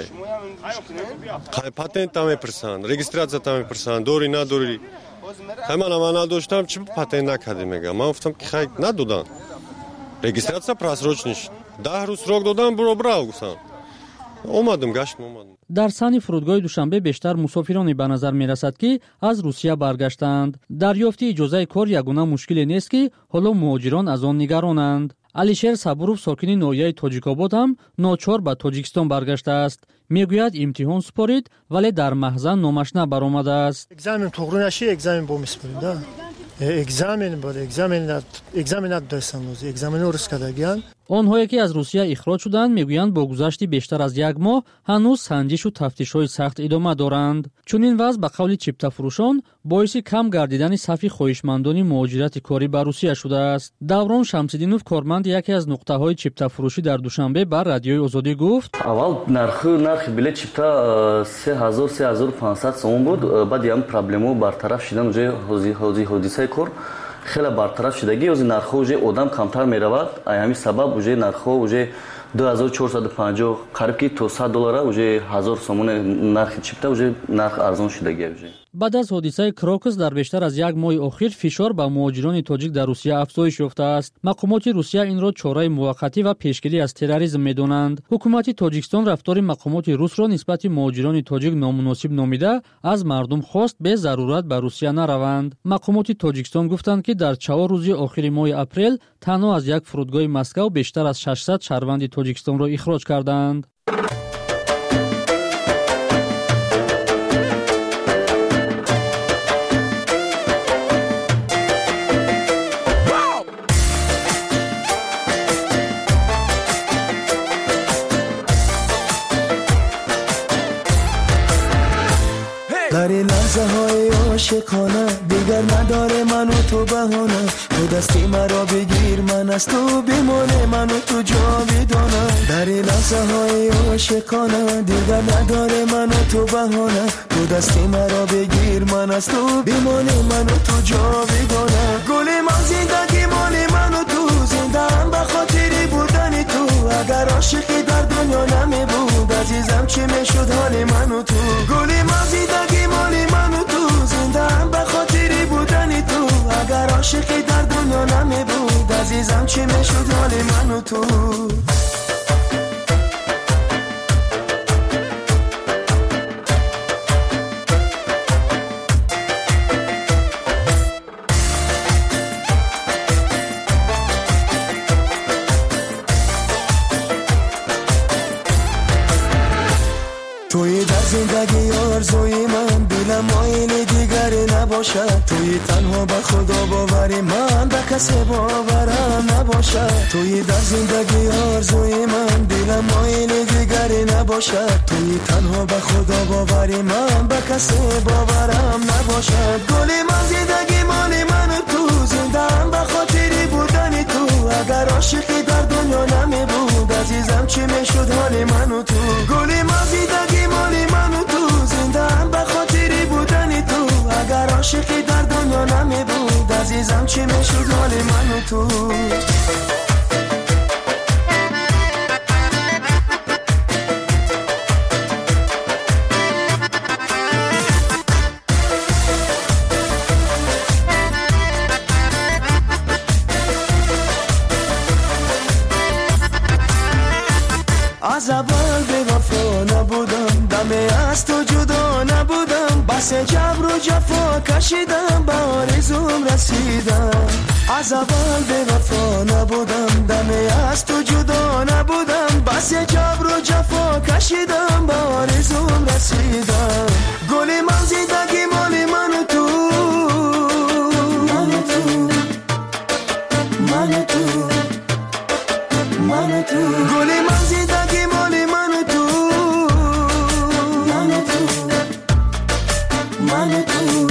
پتنت هم میپرسند، رجیستراسیون هم میپرسند، دوری ندوری. من نداشتم چی پتن نکردی میگم. من گفتم که خیر ندادن. رجیستراسیون просроченный 10 روز سراغ دادم برو گفتم. اومدم گشت اومدم. در سن فرودگاه دوشنبه بیشتر مسافرانی به نظر می رسد که از روسیه برگشتند. دریافت اجازه کار یگانه مشکل نیست که حالا مهاجران از آن نگرانند. علیشیر صبوروف ساکن ناحیه تاجیک‌آباد هم ناچار به تاجیکستان برگشته است. میگوید امتحان سپارید ولی در محضر نامش نبرآمده است. اگزامین توغرو نشی اگزامین بو میسپارید. اگزامین بود اگزامین نداشتم روز اگزامین رو رسکدگیان. آنهایی که از روسیه اخراج شدند میگویند با گذشت بیشتر از یک ماه هنوز سنجش و تفتیش‌های سخت ادامه دارند. چون این وضع به قول چپتا فروشان باعث کم گردیدن صف خواهشمندان مهاجرت کاری به روسیه شده است. دوران شمس‌الدینوف کارمند یکی از نقطه‌های چپتا فروشی در دوشنبه بر رادیوی آزادی گفت اول نرخ بلیت چپتا 3000-3500 سوم بود. بعد هم پرابلمو برطرف شدن و حادثه کار خیلی برطرف شدگی از نرخ اوج آدم کمتر میرود. همین سبب اوج نرخ اوج 2450 قریب که تا $100 اوج 1000 سوم نرخ چپتا اوج نرخ ارزان شدگی اوج. بعد از حادثه کراکس در بیشتر از یک ماه اخیر فشار به مهاجران تاجیک در روسیه افزایش یافته است. مقامات روسیه این را چاره موقتی و پیشگیری از تروریسم می‌دانند. حکومت تاجیکستان رفتار مقامات روس را نسبت مهاجران تاجیک نامناسب نامیده از مردم خواست به ضرورت به روسیه نروند. مقامات تاجیکستان گفتند که در 4 روز آخر ماه اپریل تنها از یک فرودگاه مسکو بیشتر از 600 شهروند تاجیکستان را اخراج کردند. در این لحظه های عاشقانه دیگر نداره من و تو بهانه. تو دستی مرا بگیر من از تو بمانه من و تو جاویدانه. در این لحظه های عاشقانه دیگر نداره من و تو بهانه. تو دستی مرا بگیر من از تو بمانه من و تو جاویدانه. گل من زندگی مال من و تو زنده هم به خاطری بودن تو. اگر عاشقی در دنیا نمی بود عزیزم چی میشد حال من و تو. گل من زندگی مال من و تو زنده هم به خاطری بودن تو. اگر عاشقی در دنیا نمی بود عزیزم چی میشد حال من و تو. توی در زندگی آرزوی من دلم مایل دیگری نباشد. توی تنها به خدا باوری من به کسی باورم نباشد. توی در زندگی آرزوی من دلم مایل دیگری نباشد. توی تنها به خدا باوری من به کسی باورم نباشد. گل من زندگی مال من و تو زنده هم به خاطری بودن تو. اگر عاشقی در دنیا نمی بود عزیزم چی میشد حال من و تو گل مازیدگی مال من و تو زنده هم به خاطری بودن تو اگر عاشقی در دنیا نمی بود عزیزم چی میشد حال من و تو از اول به وفا نبودم دمی از تو جدا نبودم بس جبر و جفا کشیدم به آرزوم رسیدم از اول به وفا نبودم دمی از تو جدا نبودم بس جبر و جفا کشیدم به آرزوم رسیدم گل من زیدگی مال من و تو من و تو من و تو من و تو گل من زیدگی مال من و تو من و تو من و تو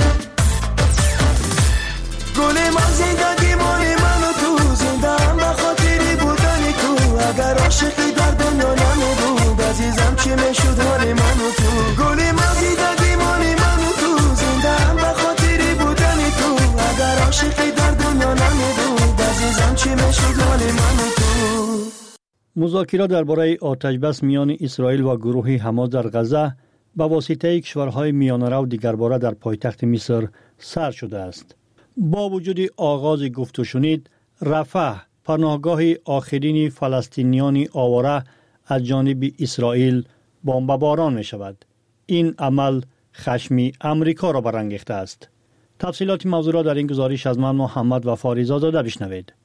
گل من زیدگی مال من و تو زنده هم به خاطری بودن تو اگر عاشقی در دنیا نمی بود عزیزم چی میشد حال من و تو گل من زیدگی مال من و تو زنده هم به خاطری بودن تو اگر عاشقی در دنیا نمی بود عزیزم چی میشد حال من و تو مذاکرات درباره آتشبس میان اسرائیل و گروه حماس در غزه به واسطه کشورهای میانه‌رو دیگرباره در پایتخت مصر سر شده است. با وجود آغاز گفت و شنید، رفح پناهگاه آخرین فلسطینیان آواره از جانب اسرائیل بمباران می شود. این عمل خشم امریکا را برانگیخته است. تفصیلات موضوع را در این گزارش از من محمد وفاری زاده بشنوید.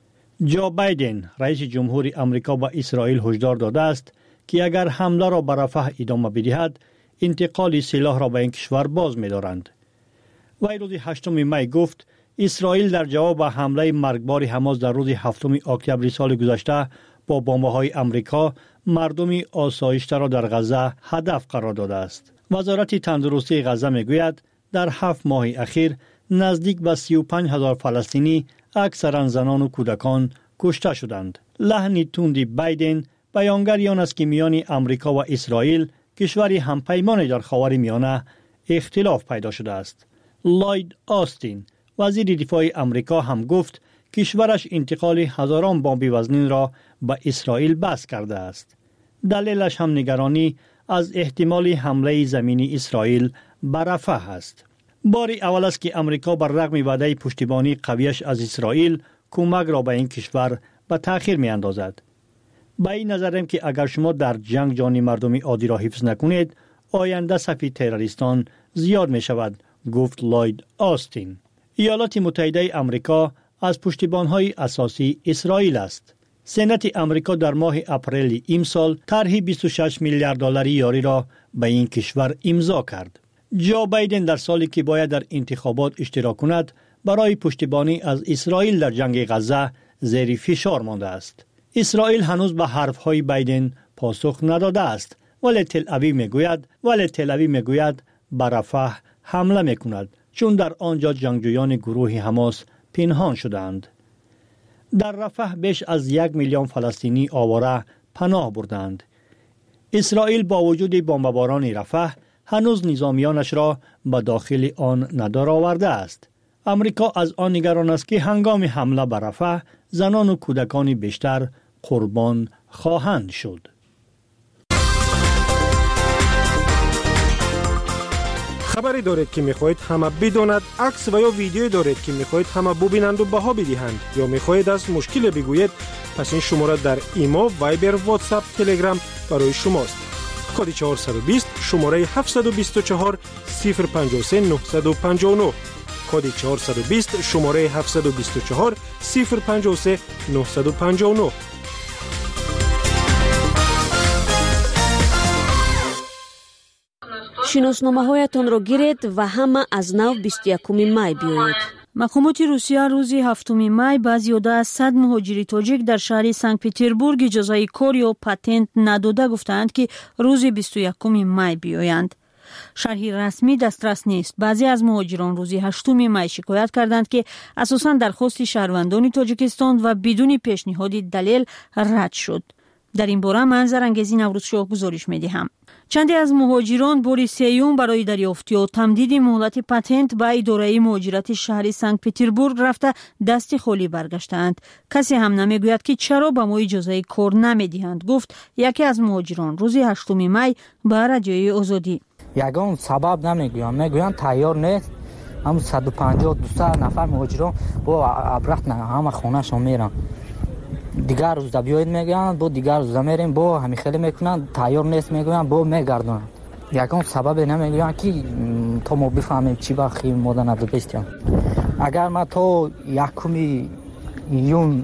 جو بایدن رئیس جمهور امریکا به اسرائیل هشدار داده است که اگر حمله را به رفح ادامه بدهد انتقال سلاح را به این کشور باز می‌دارند. وی روز 8 می گفت اسرائیل در جواب به حمله مرگبار حماس در روز 7 اکتبر سال گذشته با بمب‌های امریکا مردم آسایشته را در غزه هدف قرار داده است. وزارت تندرستی غزه میگوید در 7 ماه اخیر نزدیک به 35,000 فلسطینی اکثرا زنان و کودکان کشته شدند. لحن تند بایدن بیانگر آن است که میان امریکا و اسرائیل کشوری همپیمان در خاورمیانه اختلاف پیدا شده است. لوید آستین وزیر دفاع امریکا هم گفت کشورش انتقال هزاران بمب وزنین را به اسرائیل بس کرده است. دلیلش هم نگرانی از احتمال حمله زمینی اسرائیل به رفح است. باری اول است که امریکا بر رغم وعده پشتیبانی قویش از اسرائیل کمک را به این کشور به تأخیر می اندازد. به این نظرم که اگر شما در جنگ جان مردم عادی را حفظ نکنید آینده صف تروریستان زیاد می شود، گفت لوید آستین. ایالات متحده امریکا از پشتیبان‌های اساسی اسرائیل است. سنت امریکا در ماه اپریل امسال طرح 26 میلیارد دلاری یاری را به این کشور امضا کرد. جو بایدن در سالی که باید در انتخابات اشتراک کند برای پشتیبانی از اسرائیل در جنگ غزه زیر فشار مانده است. اسرائیل هنوز به حرفهای بایدن پاسخ نداده است، ولی تل اویو میگوید به رفح حمله میکند چون در آنجا جنگجویان گروه حماس پنهان شدند. در رفح بیش از 1 میلیون فلسطینی آواره پناه بردند. اسرائیل با وجود بمباران رفح هنوز نظامیانش را به داخل آن ندار آورده است. امریکا از آن نگران است که هنگام حمله به رفح زنان و کودکان بیشتر قربان خواهند شد. خبری دارید که میخواهید همه بداند، عکس و یا ویدیویی دارید که میخواهید همه ببینند و بها بدهند یا میخواهید از مشکل بگویید، پس این شماره در ایمو، وایبر، واتساپ، تلگرام برای شماست. کد 420 شماره 724 053 959 کد 420 شماره 724 053 959. شناسنامه‌هایتان را گیرید و همه از نو 21 مای بیایید. مقامات روسیه روز 7 مای با زیاده از 100 مهاجر تاجیک در شهر سنت پتربورگ اجازه کار یا پاتنت نداده گفتند که روز 21 مای بیایند. شرحی رسمی دسترس نیست. بعضی از مهاجران روزی 8 می شکایت کردند که اساساً درخواست شهروندان تاجیکستان و بدون پیشنهاد دلیل رد شد. در این باره منظر انگیزی نوروزشاه گزارش می‌دهم. چندی از مهاجران باری سیوم برای دریافت یا تمدید مهلت پتنت به اداره مهاجرت شهر سنت پتربورگ رفته دست خالی برگشتند. کسی هم نمیگوید که چرا به ما اجازه کار نمیدهند، گفت یکی از مهاجران روزی 8 می به رادیوی آزادی. یگان سبب نمیگویم، میگویند تیار نیست. هم 150-200 نفر مهاجران با ابرخت همه خونه‌شون میرن. دیگر روز بیاید میگن با دیگر روز میریم با همین خیلی میکنن، تیار نیست میگن با میگردن. یکم سبب نمیگن که تا ما بفهمیم چی بخی ماده نداشتیم. اگر ما تو یکمی یون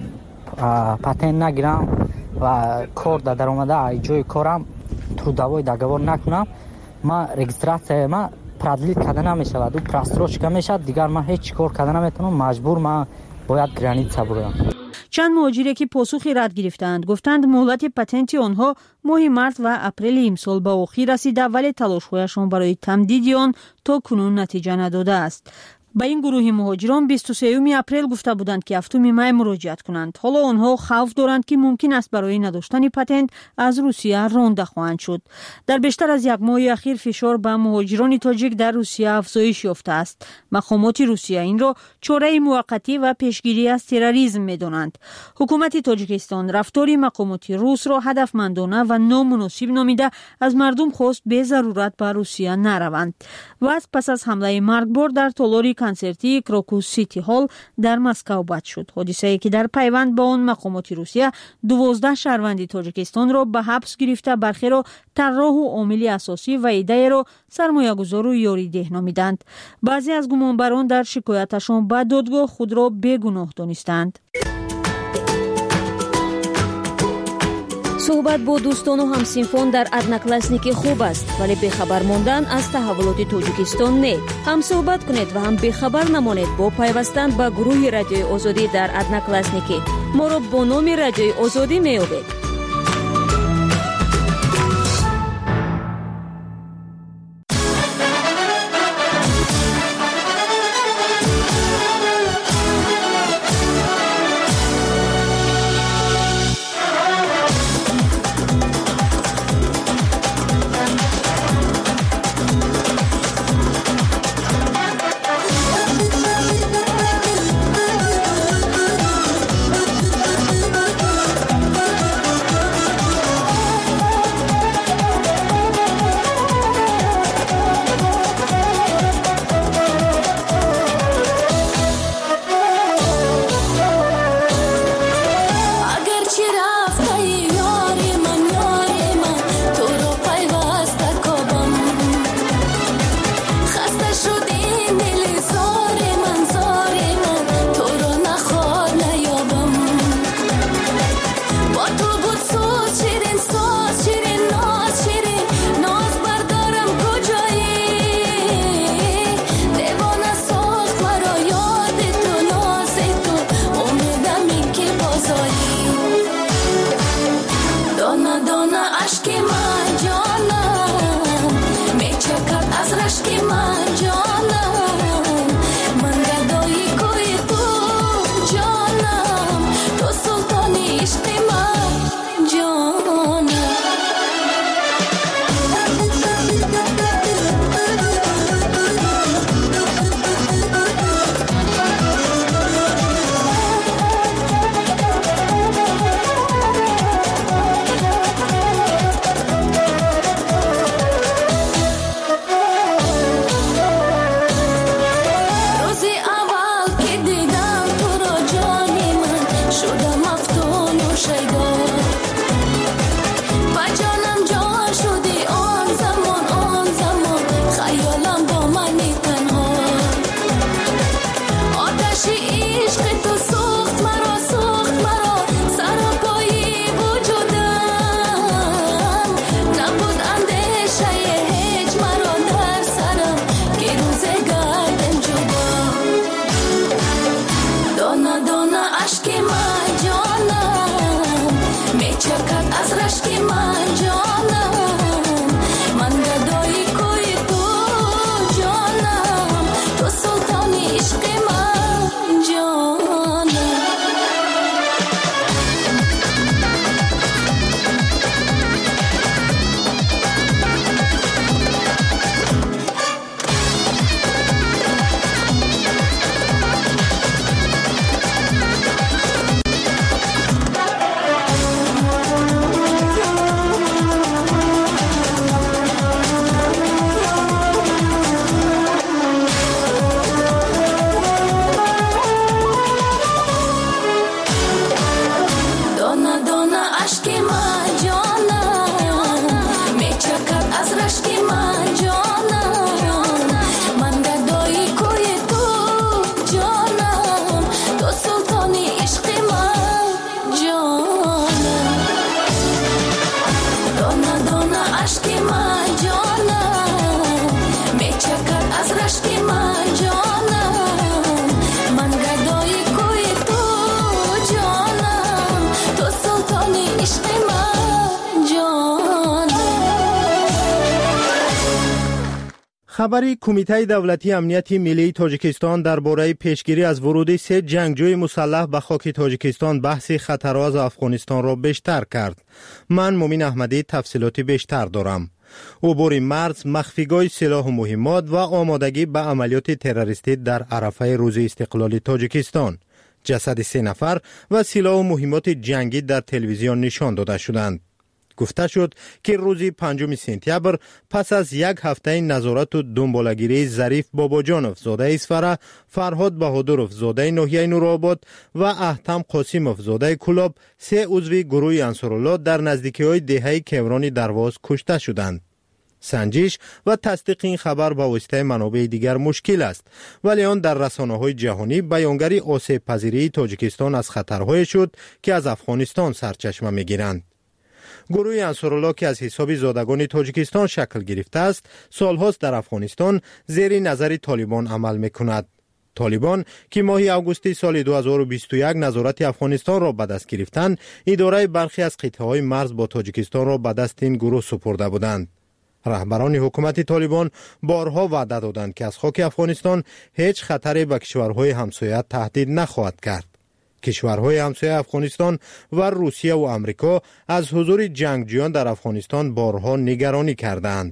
پتن نگیرم و کار در اومده جای کارم تو دوای دگوار نکنم، ما رجیستراسیون ما پردلیت کرده نمیشود و پرستروشکا میشد. دیگر ما هیچ کار کرده نمیتونم، مجبور ما باید گرانیت برم. چند مهاجری که پاسخی رد گرفتند گفتند مهلت پتنت آنها ماه مارس و اپریل امسال به آخر رسیده، ولی تلاش‌هایشان برای تمدید آن تا کنون نتیجه نداده است. با این گروه مهاجران 23 اپریل گفته بودند که 7 می مراجعت کنند. حالا آنها خوف دارند که ممکن است برای نداشتن پتنت از روسیه رانده خواهند شد. در بیشتر از یک ماه اخیر فشار به مهاجران تاجیک در روسیه افزایش یافته است. مقامات روسیه این را چاره موقتی و پیشگیری از تروریسم می‌دانند. حکومت تاجیکستان رفتار مقامات روس را هدفمندانه و نامناسب نامیده از مردم خواست به ضرورت به روسیه نروند. و پس از حمله مرگبار در تالار کنسرتی کروکوس سیتی هال در مسکو بد شد. حادثه‌ای که در پیوند با آن مقامات روسیه 12 شهروند تاجیکستان را به حبس گرفته، برخی را طراح و عامل اساسی و ایده را سرمایه‌گذار و یاریده نامیدند. بعضی از گمانبران در شکایتشان به دادگاه خود را بیگناه دانستند. صحبت با دوستان و همسینفان در ادناکلاسنیکی خوب است، ولی بخبر ماندن از تحولات تاجیکستان نه. هم صحبت کنید و هم بخبر نمانید با پیوستن به گروه رادیوی آزادی در ادناکلاسنیکی. ما را با نام رادیوی آزادی می‌یابید. خبری کمیته دولتی امنیت ملی تاجیکستان درباره پیشگیری از ورود 3 جنگجوی مسلح به خاک تاجیکستان بحث خطرها از افغانستان را بیشتر کرد. من مومین احمدی تفصیلاتی بیشتر دارم. عبور مرز، مخفیگاه سلاح و مهمات و آمادگی به عملیات تروریستی در عرفه روز استقلال تاجیکستان. جسد 3 نفر و سلاح و مهمات جنگی در تلویزیون نشان داده شدند. گفته شد که روز 5 سپتامبر پس از یک هفته نظارت و دنبالگیری ظریف باباجانوف زاده اسفره، فرهاد بهادروف زاده ناحیه نورآباد و احتم قاسموف زاده کلاب 3 عضو گروه انصارالله در نزدیکی‌های دهه کیوران درواز کشته شدند. سنجش و تصدیق این خبر با واسطه منابع دیگر مشکل است، ولی آن در رسانه‌های جهانی بیانگری آسیب پذیری تاجیکستان از خطرهای شد که از افغانستان سرچشمه می‌گیرند. گروه انصارالله که از حساب زادگان تاجیکستان شکل گرفته است، سالهاست در افغانستان زیر نظر طالبان عمل میکند. طالبان که ماه آگوست سال 2021 نظارت افغانستان را به دست گرفتند، اداره برخی از قطعه‌های مرز با تاجیکستان را به دست این گروه سپرده بودند. رهبران حکومت طالبان بارها وعده دادند که از خاک افغانستان هیچ خطری به کشورهای همسایه تهدید نخواهد کرد. کشورهای همسایه افغانستان و روسیه و آمریکا از حضور جنگجویان در افغانستان بارها نگرانی کردند.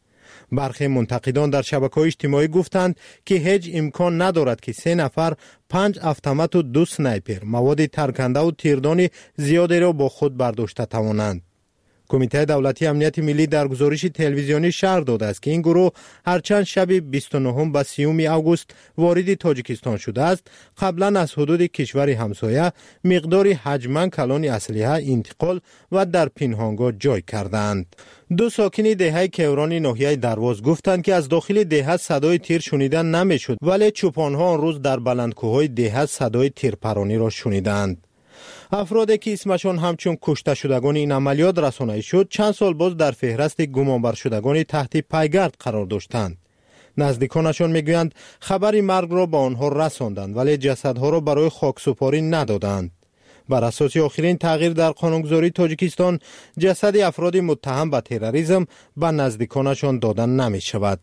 برخی منتقدان در شبکه‌های اجتماعی گفتند که هیچ امکان ندارد که 3 نفر 5 اتومات و 2 سنایپر مواد ترکنده و تیردان زیادی را با خود برداشته توانند. کمیته دولتی امنیت ملی در گزارش تلویزیونی شرح داده است که این گروه هرچند شب 29 و 30 آگوست وارد تاجیکستان شده است، قبلا از حدود کشور همسایه مقداری حجما کلان اسلحه انتقال و در پنهانگاه جای کردند. 2 ساکن دهه کیوران ناحیه درواز گفتند که از داخل دهه صدای تیر شنیدن نمیشد، ولی چوپانها آن روز در بلندکوهای دهه صدای تیرپرانی را شنیدند. افرادی که اسمشان همچون کشته شدگان این عملیات رسانه‌ای شد، چند سال باز در فهرست گمانبر شدگان تحت پایگرد قرار داشتند. نزدیکانشان میگویند خبری مرگ را به آنها رساندند، ولی جسدها را برای خاکسپاری ندادند. بر اساس آخرین تغییر در قانونگذاری تاجیکستان، جسد افراد متهم به تروریسم به نزدیکانشان دادن نمی شود.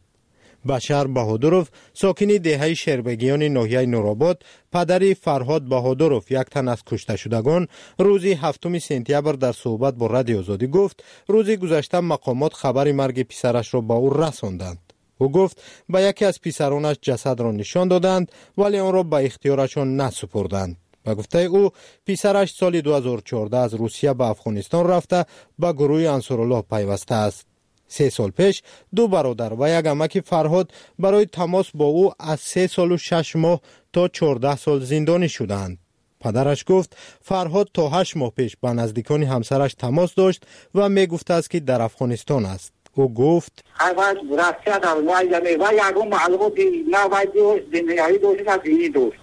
بشر بهادروف ساکن دهه شربگیان ناحیه نورآباد، پدر فرهاد بهادروف یک تن از کشته شدگان، روز 7 سپتامبر در صحبت با رادیو آزادی گفت روز گذشته مقامات خبر مرگ پسرش را به او رساندند. او گفت به یکی از پسرانش جسد را نشان دادند، ولی آن را به اختیارشان نسپردند. به گفته او پسرش سال 2014 از روسیه به افغانستان رفته به گروه انصارالله پیوسته است. 3 سال پیش 2 برادر و یک عمک فرهاد برای تماس با او از 3 سال و 6 ماه تا 14 سال زندانی شدند. پدرش گفت فرهاد تا 8 ماه پیش با نزدیکان همسرش تماس داشت و می گفته است که در افغانستان است. او گفت اول راسته در وایدنه و یگو معلومات نه وایدیو زندگی دوست از دینی دوست.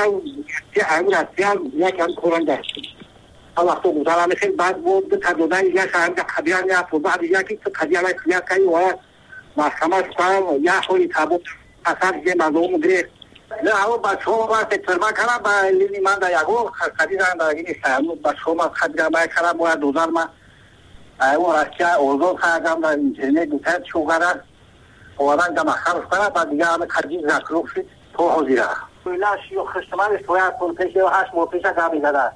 اول راسته یکم قرآن داشت. وقتی گذارم خیلی بعد بود تدودن یک خرد قبیان یا بعد یکی تو قبیان یا کی و محکمه سپام یا خوی تابوت اثر که مردم گرفت نه او بچه‌ها ما ترما کردن با لینی من در یگو خدی دارن در این سامو بچه‌ها ما خدی ما کردن با دوزار ما او راسته اوزو کردم در اینترنت دوست شوگرا اوادان دم خرج کنه بعد دیگه هم خدی زکروف تو حاضره لاش یو خشتمان استویا پولتش و 8 ماه پیش کاری داده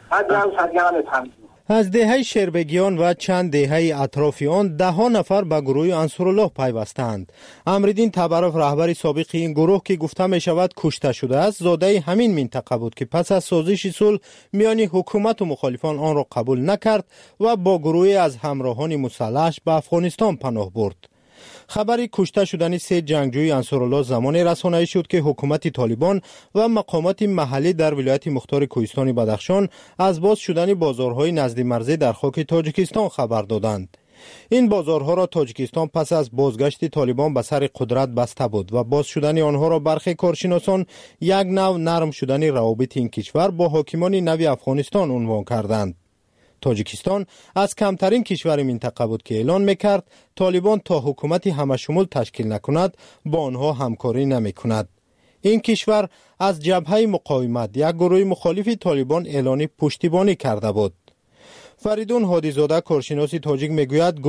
از دهه شربگیان و چند دهه اطراف آن 10 نفر به گروه انصارالله پیوستند. امرالدین تبرف رهبر سابق این گروه که گفته می شود کشته شده است، زاده همین منطقه بود که پس از سازش صلح میان حکومت و مخالفان آن را قبول نکرد و با گروه از همراهان مسلحش به افغانستان پناه برد. خبری کشته شدن 3 جنگجوی انصارالله زمانی رسانه‌ای شد که حکومت طالبان و مقامات محلی در ولایت مختار کوهستان بدخشان از باز شدن بازارهای نزد مرزی در خاک تاجیکستان خبر دادند. این بازارها را تاجیکستان پس از بازگشت طالبان به سر قدرت بسته بود و باز شدن آنها را برخی کارشناسان یک نوع نرم شدن روابط این کشور با حاکمان نو افغانستان عنوان کردند. تاجیکستان از کمترین کشور منطقه بود که اعلان میکرد طالبان تا حکومت همشمول تشکیل نکند با آنها همکاری نمیکند. این کشور از جبهه مقاومت یک گروه مخالف طالبان اعلان پشتیبانی کرده بود. فریدون هادیزاده کارشناس تاجیک میگوید